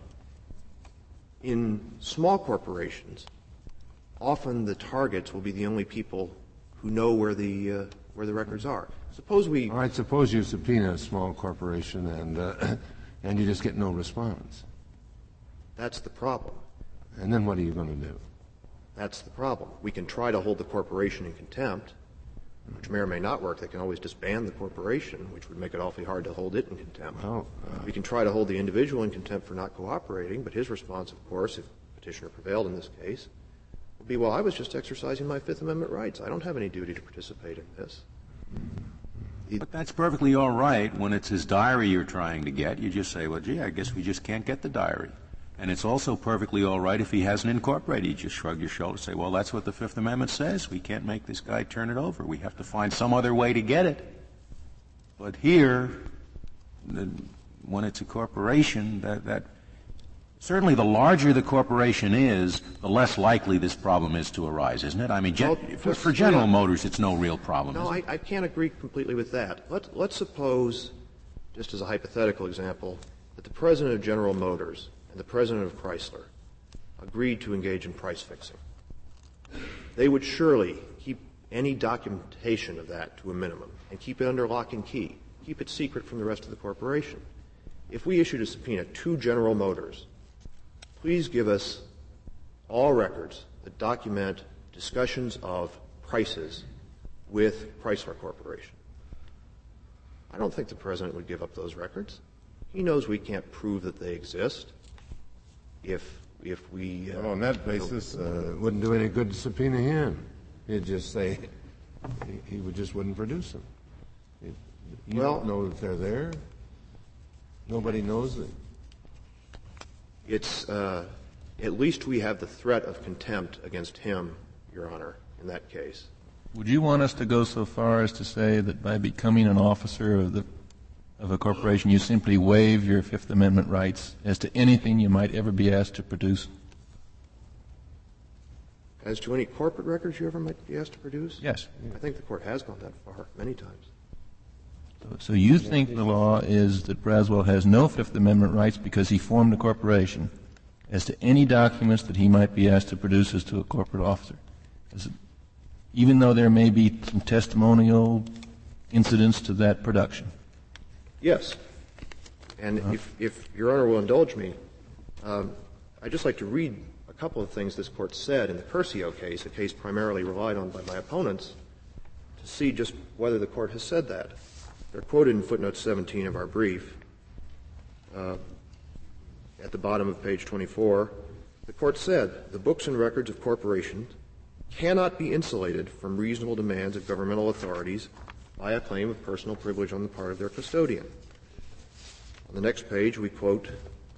in small corporations, often the targets will be the only people who know where the uh, where the records are. Suppose we. All right. Suppose you subpoena a small corporation and uh, and you just get no response. That's the problem. And then what are you going to do? That's the problem. We can try to hold the corporation in contempt, which may or may not work. They can always disband the corporation, which would make it awfully hard to hold it in contempt. Well, uh, we can try to hold the individual in contempt for not cooperating, but his response, of course, if petitioner prevailed in this case, would be, well, I was just exercising my Fifth Amendment rights. I don't have any duty to participate in this. But that's perfectly all right when it's his diary you're trying to get. You just say, well, gee, I guess we just can't get the diary. And it's also perfectly all right if he hasn't incorporated. You just shrug your shoulders and say, well, that's what the Fifth Amendment says. We can't make this guy turn it over. We have to find some other way to get it. But here, the, when it's a corporation, that, that certainly the larger the corporation is, the less likely this problem is to arise, isn't it? I mean, well, gen- for, for General Motors, it's no real problem. No, I, I can't agree completely with that. Let, let's suppose, just as a hypothetical example, that the president of General Motors and the president of Chrysler agreed to engage in price fixing. They would surely keep any documentation of that to a minimum and keep it under lock and key, keep it secret from the rest of the corporation. If we issued a subpoena to General Motors, please give us all records that document discussions of prices with Chrysler Corporation. I don't think the president would give up those records. He knows we can't prove that they exist. If if we uh, well, on that basis, uh, it wouldn't do any good to subpoena him. He'd just say he, he would just wouldn't produce them. It, you well, don't know that they're there. Nobody knows it. It's uh, at least we have the threat of contempt against him, Your Honor, in that case. Would you want us to go so far as to say that by becoming an officer of the of a corporation, you simply waive your Fifth Amendment rights as to anything you might ever be asked to produce? As to any corporate records you ever might be asked to produce? Yes. I think the court has gone that far many times. So, so you think the law is that Braswell has no Fifth Amendment rights because he formed a corporation as to any documents that he might be asked to produce as to a corporate officer? It, even though there may be some testimonial incidents to that production? Yes. And uh-huh. if, if Your Honor will indulge me, um, I'd just like to read a couple of things this Court said in the Curcio case, a case primarily relied on by my opponents, to see just whether the Court has said that. They're quoted in footnote seventeen of our brief. Uh, at the bottom of page twenty-four, the Court said, the books and records of corporations cannot be insulated from reasonable demands of governmental authorities by a claim of personal privilege on the part of their custodian. On the next page, we quote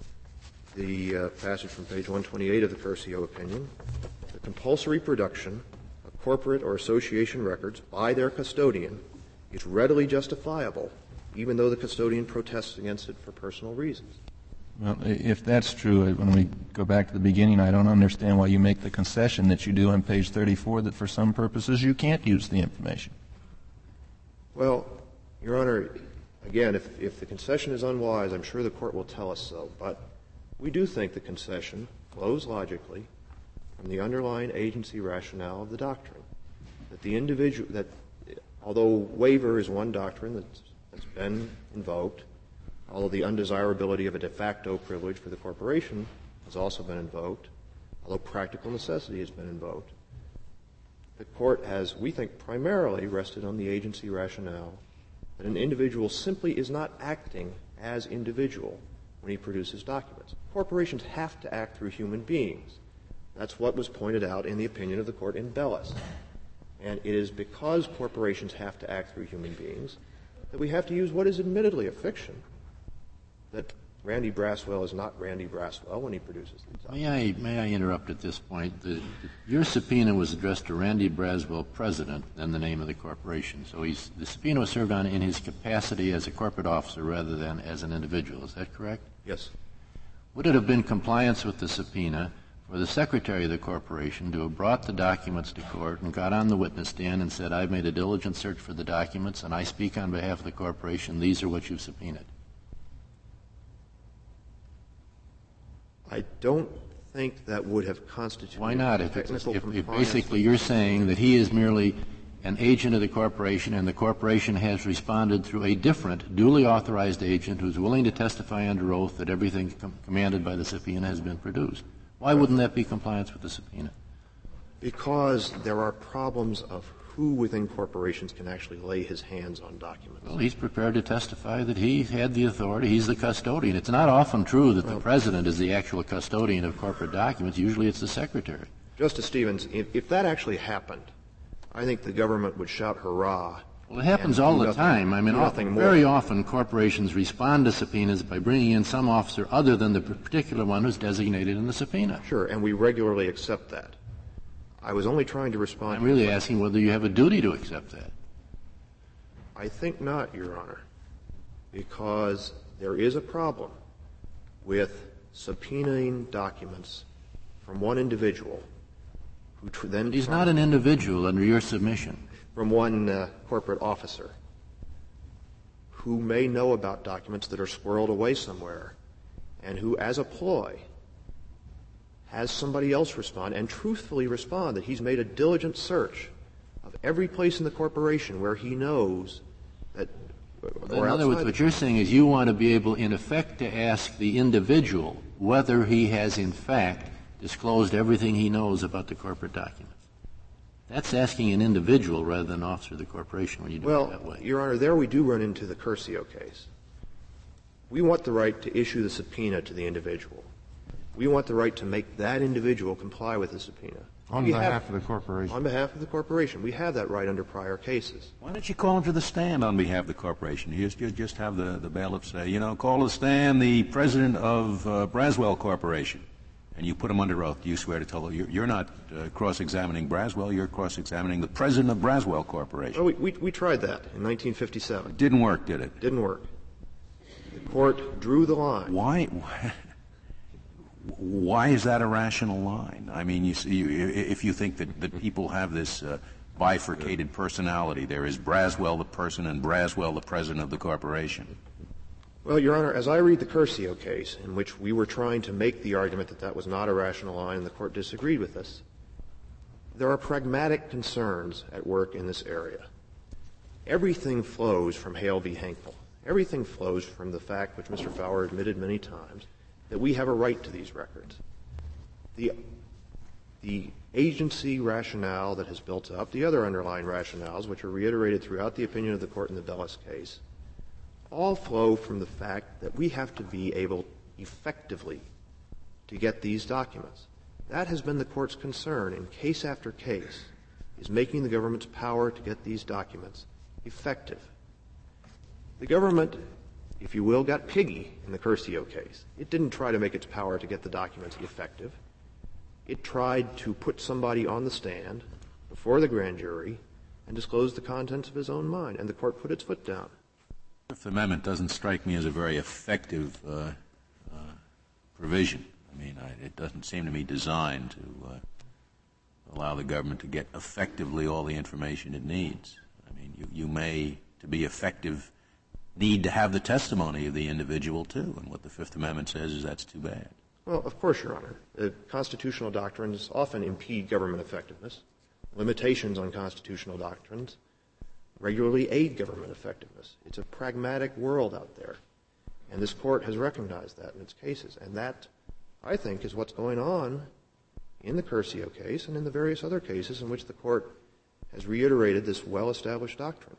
the uh, passage from page one twenty-eight of the Curcio opinion. The compulsory production of corporate or association records by their custodian is readily justifiable, even though the custodian protests against it for personal reasons. Well, if that's true, when we go back to the beginning, I don't understand why you make the concession that you do on page thirty-four that for some purposes you can't use the information. Well, Your Honor, again, if, if the concession is unwise, I'm sure the Court will tell us so. But we do think the concession flows logically from the underlying agency rationale of the doctrine, that the individual, that although waiver is one doctrine that's, that's been invoked, although the undesirability of a de facto privilege for the corporation has also been invoked, although practical necessity has been invoked, the Court has, we think, primarily rested on the agency rationale that an individual simply is not acting as individual when he produces documents. Corporations have to act through human beings. That's what was pointed out in the opinion of the Court in Bellis. And it is because corporations have to act through human beings that we have to use what is admittedly a fiction, that Randy Braswell is not Randy Braswell when he produces these documents. May I, may I interrupt at this point? The, the, your subpoena was addressed to Randy Braswell, President, and the name of the corporation. So he's, the subpoena was served on in his capacity as a corporate officer rather than as an individual. Is that correct? Yes. Would it have been compliance with the subpoena for the secretary of the corporation to have brought the documents to court and got on the witness stand and said, I've made a diligent search for the documents and I speak on behalf of the corporation, these are what you've subpoenaed? I don't think that would have constituted Why not? If, technical if, if compliance. basically you're saying that he is merely an agent of the corporation, and the corporation has responded through a different, duly authorized agent who's willing to testify under oath that everything com- commanded by the subpoena has been produced. Why wouldn't that be compliance with the subpoena? Because there are problems of who within corporations can actually lay his hands on documents. Well, he's prepared to testify that he had the authority. He's the custodian. It's not often true that the president is the actual custodian of corporate documents. Usually it's the secretary. Justice Stevens, if, if that actually happened, I think the government would shout hurrah. Well, it happens all the nothing, time. I mean, often, very often corporations respond to subpoenas by bringing in some officer other than the particular one who's designated in the subpoena. Sure, and we regularly accept that. I was only trying to respond. I'm really asking whether you have a duty to accept that. I think not, Your Honor, because there is a problem with subpoenaing documents from one individual who tr- then He's not an individual under your submission. From one uh, corporate officer who may know about documents that are squirreled away somewhere and who, as a ploy, has somebody else respond and truthfully respond that he's made a diligent search of every place in the corporation where he knows that. In other words, what you're saying is you want to be able, in effect, to ask the individual whether he has, in fact, disclosed everything he knows about the corporate documents. That's asking an individual rather than an officer of the corporation when you do well, it that way. Your Honor, there we do run into the Curcio case. We want the right to issue the subpoena to the individual. We want the right to make that individual comply with the subpoena. On we behalf have, of the corporation. On behalf of the corporation. We have that right under prior cases. Why don't you call him to the stand on behalf of the corporation? You just, you just have the, the bailiff say, you know, call to the stand the president of uh, Braswell Corporation. And you put him under oath. Do you swear to tell him? You're, you're not uh, cross-examining Braswell. You're cross-examining the president of Braswell Corporation. Oh, we, we, we tried that in nineteen fifty-seven. It didn't work, did it? Didn't work. The court drew the line. Why? Why is that a rational line? I mean, you see, if you think that, that people have this uh, bifurcated personality, there is Braswell the person and Braswell the president of the corporation. Well, Your Honor, as I read the Curcio case, in which we were trying to make the argument that that was not a rational line and the court disagreed with us, there are pragmatic concerns at work in this area. Everything flows from Hale v. Henkel. Everything flows from the fact, which Mister Fowler admitted many times, that we have a right to these records. The, the agency rationale that has built up, the other underlying rationales, which are reiterated throughout the opinion of the court in the Dulles case, all flow from the fact that we have to be able effectively to get these documents. That has been the court's concern in case after case, is making the government's power to get these documents effective. The government, if you will, got piggy in the Curcio case. It didn't try to make its power to get the documents effective. It tried to put somebody on the stand before the grand jury and disclose the contents of his own mind, and the court put its foot down. The Fifth Amendment doesn't strike me as a very effective uh, uh, provision. I mean, I, it doesn't seem to me designed to uh, allow the government to get effectively all the information it needs. I mean, you, you may, to be effective, need to have the testimony of the individual, too. And what the Fifth Amendment says is that's too bad. Well, of course, Your Honor. The constitutional doctrines often impede government effectiveness. Limitations on constitutional doctrines regularly aid government effectiveness. It's a pragmatic world out there. And this court has recognized that in its cases. And that, I think, is what's going on in the Curcio case and in the various other cases in which the court has reiterated this well-established doctrine.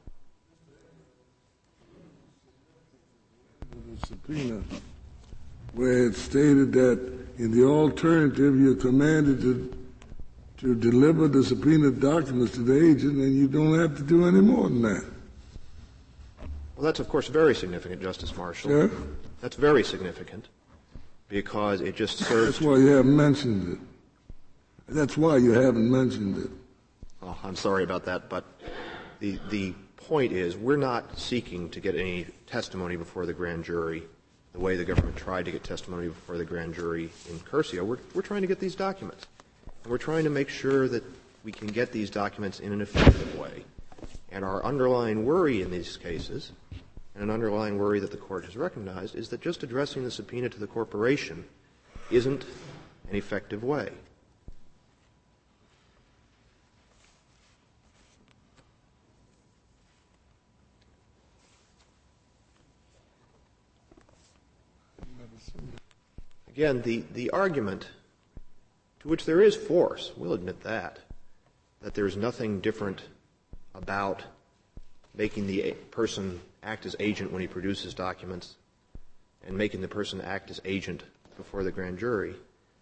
The subpoena, where it stated that in the alternative you're commanded to to deliver the subpoenaed documents to the agent, and you don't have to do any more than that. Well, that's, of course, very significant, Justice Marshall. Sir? That's very significant because it just serves... That's why you haven't mentioned it. That's why you haven't mentioned it. Well, I'm sorry about that, but the, the point is we're not seeking to get any testimony before the grand jury the way the government tried to get testimony before the grand jury in Curcio. We're, we're trying to get these documents. And we're trying to make sure that we can get these documents in an effective way. And our underlying worry in these cases, and an underlying worry that the court has recognized, is that just addressing the subpoena to the corporation isn't an effective way. Again, the, the argument, to which there is force, we'll admit that, that there's nothing different about making the person act as agent when he produces documents and making the person act as agent before the grand jury,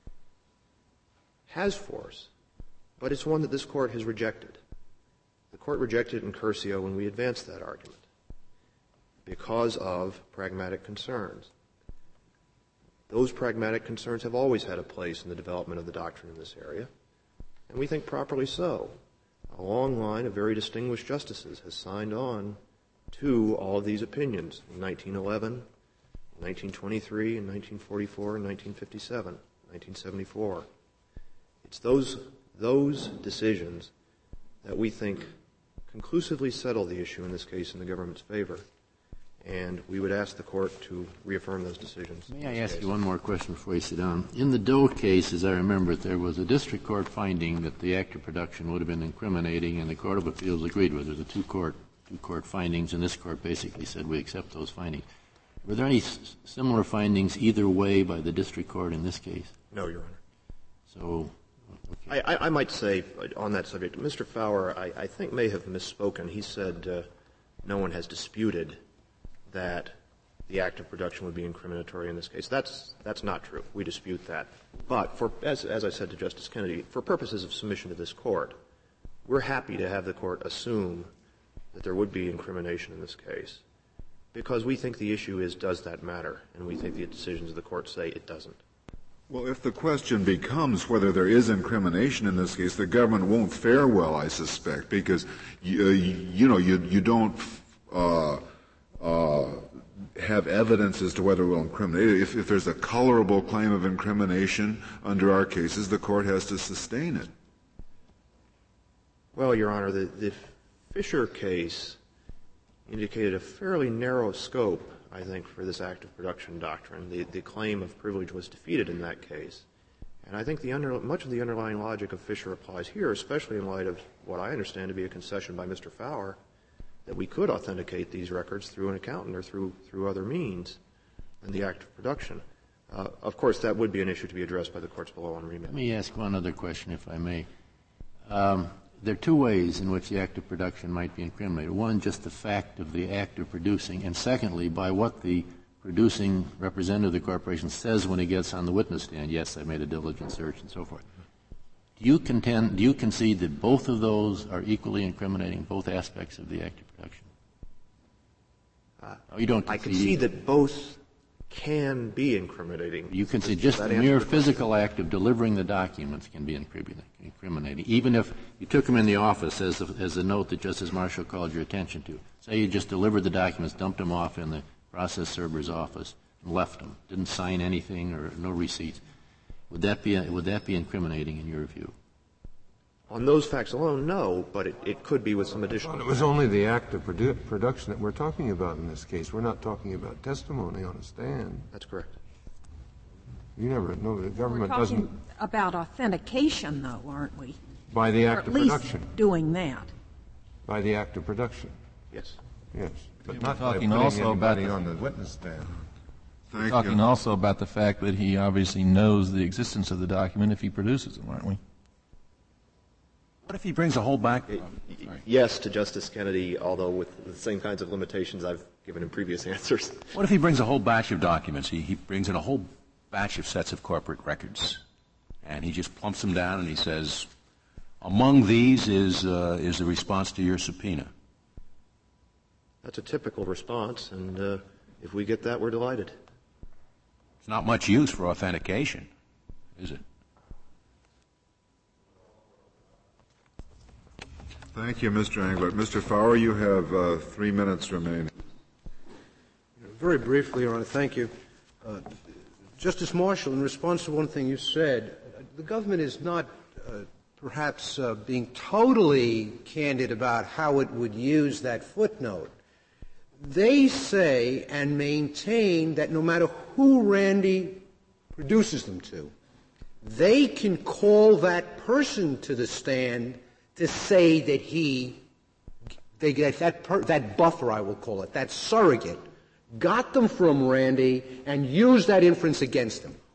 has force, but it's one that this Court has rejected. The Court rejected it in Curcio when we advanced that argument because of pragmatic concerns. Those pragmatic concerns have always had a place in the development of the doctrine in this area, and we think properly so. A long line of very distinguished justices has signed on to all of these opinions in nineteen eleven, nineteen twenty-three, and nineteen forty-four, and nineteen fifty-seven, nineteen seventy-four. It's those, those decisions that we think conclusively settle the issue in this case in the government's favor, and we would ask the Court to reaffirm those decisions. May I ask case. you one more question before you sit down? In the Doe case, as I remember it, there was a district court finding that the act of production would have been incriminating, and the Court of Appeals agreed with it. There's a two-court, two-court findings, and this Court basically said we accept those findings. Were there any s- similar findings either way by the district court in this case? No, Your Honor. So, okay. I, I, I might say on that subject, Mister Fowler, I, I think may have misspoken. He said uh, no one has disputed that the act of production would be incriminatory in this case. That's that's not true. We dispute that. But for as as I said to Justice Kennedy, for purposes of submission to this Court, we're happy to have the Court assume that there would be incrimination in this case, because we think the issue is, does that matter? And we think the decisions of the Court say it doesn't. Well, if the question becomes whether there is incrimination in this case, the government won't fare well, I suspect, because you, uh, you know you you don't uh, uh, have evidence as to whether it will incriminate. If, if there's a colorable claim of incrimination under our cases, the Court has to sustain it. Well, Your Honor, the, the Fisher case indicated a fairly narrow scope, I think, for this act of production doctrine. The, the claim of privilege was defeated in that case. And I think the under, much of the underlying logic of Fisher applies here, especially in light of what I understand to be a concession by Mister Fowler, that we could authenticate these records through an accountant or through, through other means than the act of production. Uh, of course, that would be an issue to be addressed by the courts below on remand. Let me ask one other question, if I may. Um, There are two ways in which the act of production might be incriminated. One, just the fact of the act of producing, and secondly, by what the producing representative of the corporation says when he gets on the witness stand. Yes, I made a diligent search and so forth. Do you contend, do you concede that both of those are equally incriminating, both aspects of the act of production? Uh, oh, you don't I concede concede that both can be incriminating. You concede just the mere physical act of delivering the documents can be incriminating, even if you took them in the office, as a, as a note that Justice Marshall called your attention to. Say you just delivered the documents, dumped them off in the process server's office, and left them, didn't sign anything or no receipts. Would that be would that be incriminating in your view? On those facts alone, no, but it, it could be with some additional. Well, it was only the act of produ- production that we're talking about in this case. We're not talking about testimony on a stand. That's correct. You never know. The government We're talking doesn't. about authentication, though, aren't we? By the or act at of least production. Doing that. By the act of production. Yes. Yes. But We're not by talking putting also about anybody the- on the witness stand. We're Thank talking you. also about the fact that he obviously knows the existence of the document if he produces them, aren't we? What if he brings a whole back? It, yes, to Justice Kennedy, although with the same kinds of limitations I've given in previous answers. What if he brings a whole batch of documents? He, he brings in a whole batch of sets of corporate records, and he just plumps them down and he says, among these is, uh, is the response to your subpoena. That's a typical response, and uh, if we get that, we're delighted. It's not much use for authentication, is it? Thank you, Mister Englert. Mister Fowler, you have uh, three minutes remaining. Very briefly, Your Honor, thank you. Uh, Justice Marshall, in response to one thing you said, uh, the government is not uh, perhaps uh, being totally candid about how it would use that footnote. They say and maintain that no matter who Randy produces them to, they can call that person to the stand to say that he, they get that, per, that buffer, I will call it, that surrogate, got them from Randy and used that inference against him.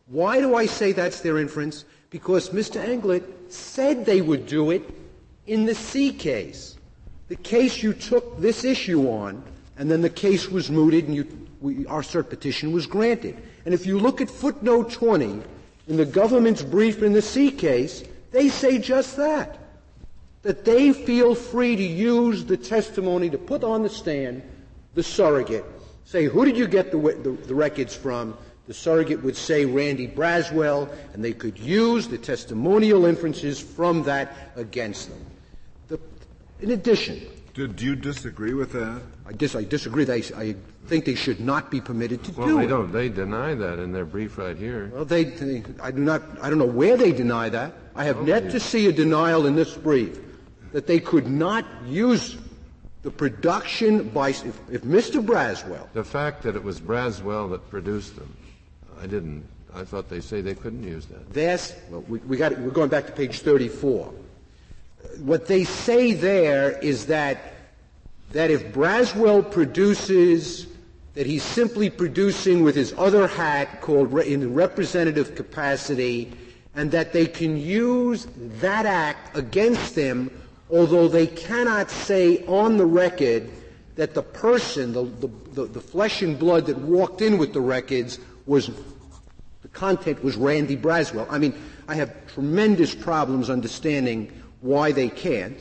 Why do I say that's their inference? Because Mister Englert said they would do it in the C case, the case you took this issue on, and then the case was mooted and you, we, our cert petition was granted. And if you look at footnote twenty in the government's brief in the C case, they say just that, that they feel free to use the testimony to put on the stand the surrogate, say, who did you get the, the, the records from? The surrogate would say Randy Braswell, and they could use the testimonial inferences from that against them. The, in addition, Did you disagree with that? I, dis, I disagree. They, I think they should not be permitted to well, do they it. don't. They deny that in their brief right here. Well, they, they, I do not. I don't know where they deny that. I have yet to see a denial in this brief that they could not use the production by if, if Mister Braswell. The fact that it was Braswell that produced them, I didn't. I thought they say they couldn't use that. That's well, we, we got. We're going back to page thirty-four. What they say there is that that if Braswell produces, that he's simply producing with his other hat called re- in representative capacity, and that they can use that act against them, although they cannot say on the record that the person, the, the, the, the flesh and blood that walked in with the records was, the content was Randy Braswell. I mean, I have tremendous problems understanding why they can't,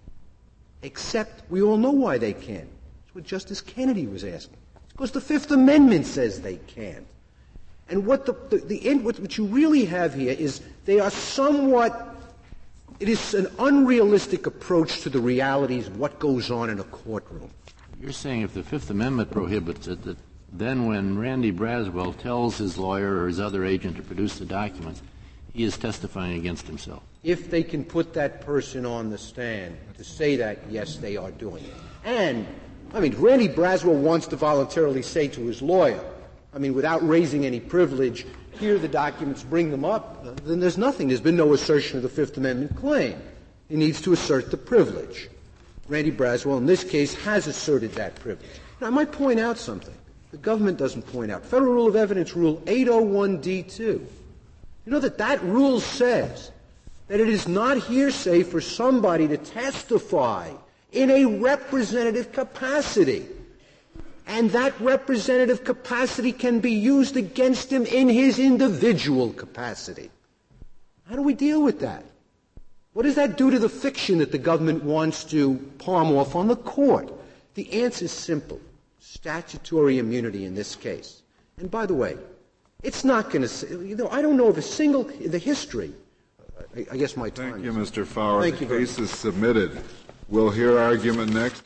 except we all know why they can't. It's what Justice Kennedy was asking. It's because the Fifth Amendment says they can't. And what the, the, the end, what, what you really have here is they are somewhat, it is an unrealistic approach to the realities of what goes on in a courtroom. You're saying if the Fifth Amendment prohibits it, that then when Randy Braswell tells his lawyer or his other agent to produce the documents, he is testifying against himself. If they can put that person on the stand to say that, yes, they are doing it. And, I mean, Randy Braswell wants to voluntarily say to his lawyer, I mean, without raising any privilege, here are the documents, bring them up, uh, then there's nothing. There's been no assertion of the Fifth Amendment claim. He needs to assert the privilege. Randy Braswell, in this case, has asserted that privilege. Now, I might point out something. The government doesn't point out. Federal Rule of Evidence Rule eight oh one D two. You know that that rule says that it is not hearsay for somebody to testify in a representative capacity. And that representative capacity can be used against him in his individual capacity. How do we deal with that? What does that do to the fiction that the government wants to palm off on the court? The answer is simple. Statutory immunity in this case. And by the way, it's not going to, you know, I don't know of a single, in the history, I, I guess my time Thank you, is, Mister Fowler. Thank the you very case is submitted. We'll hear argument next.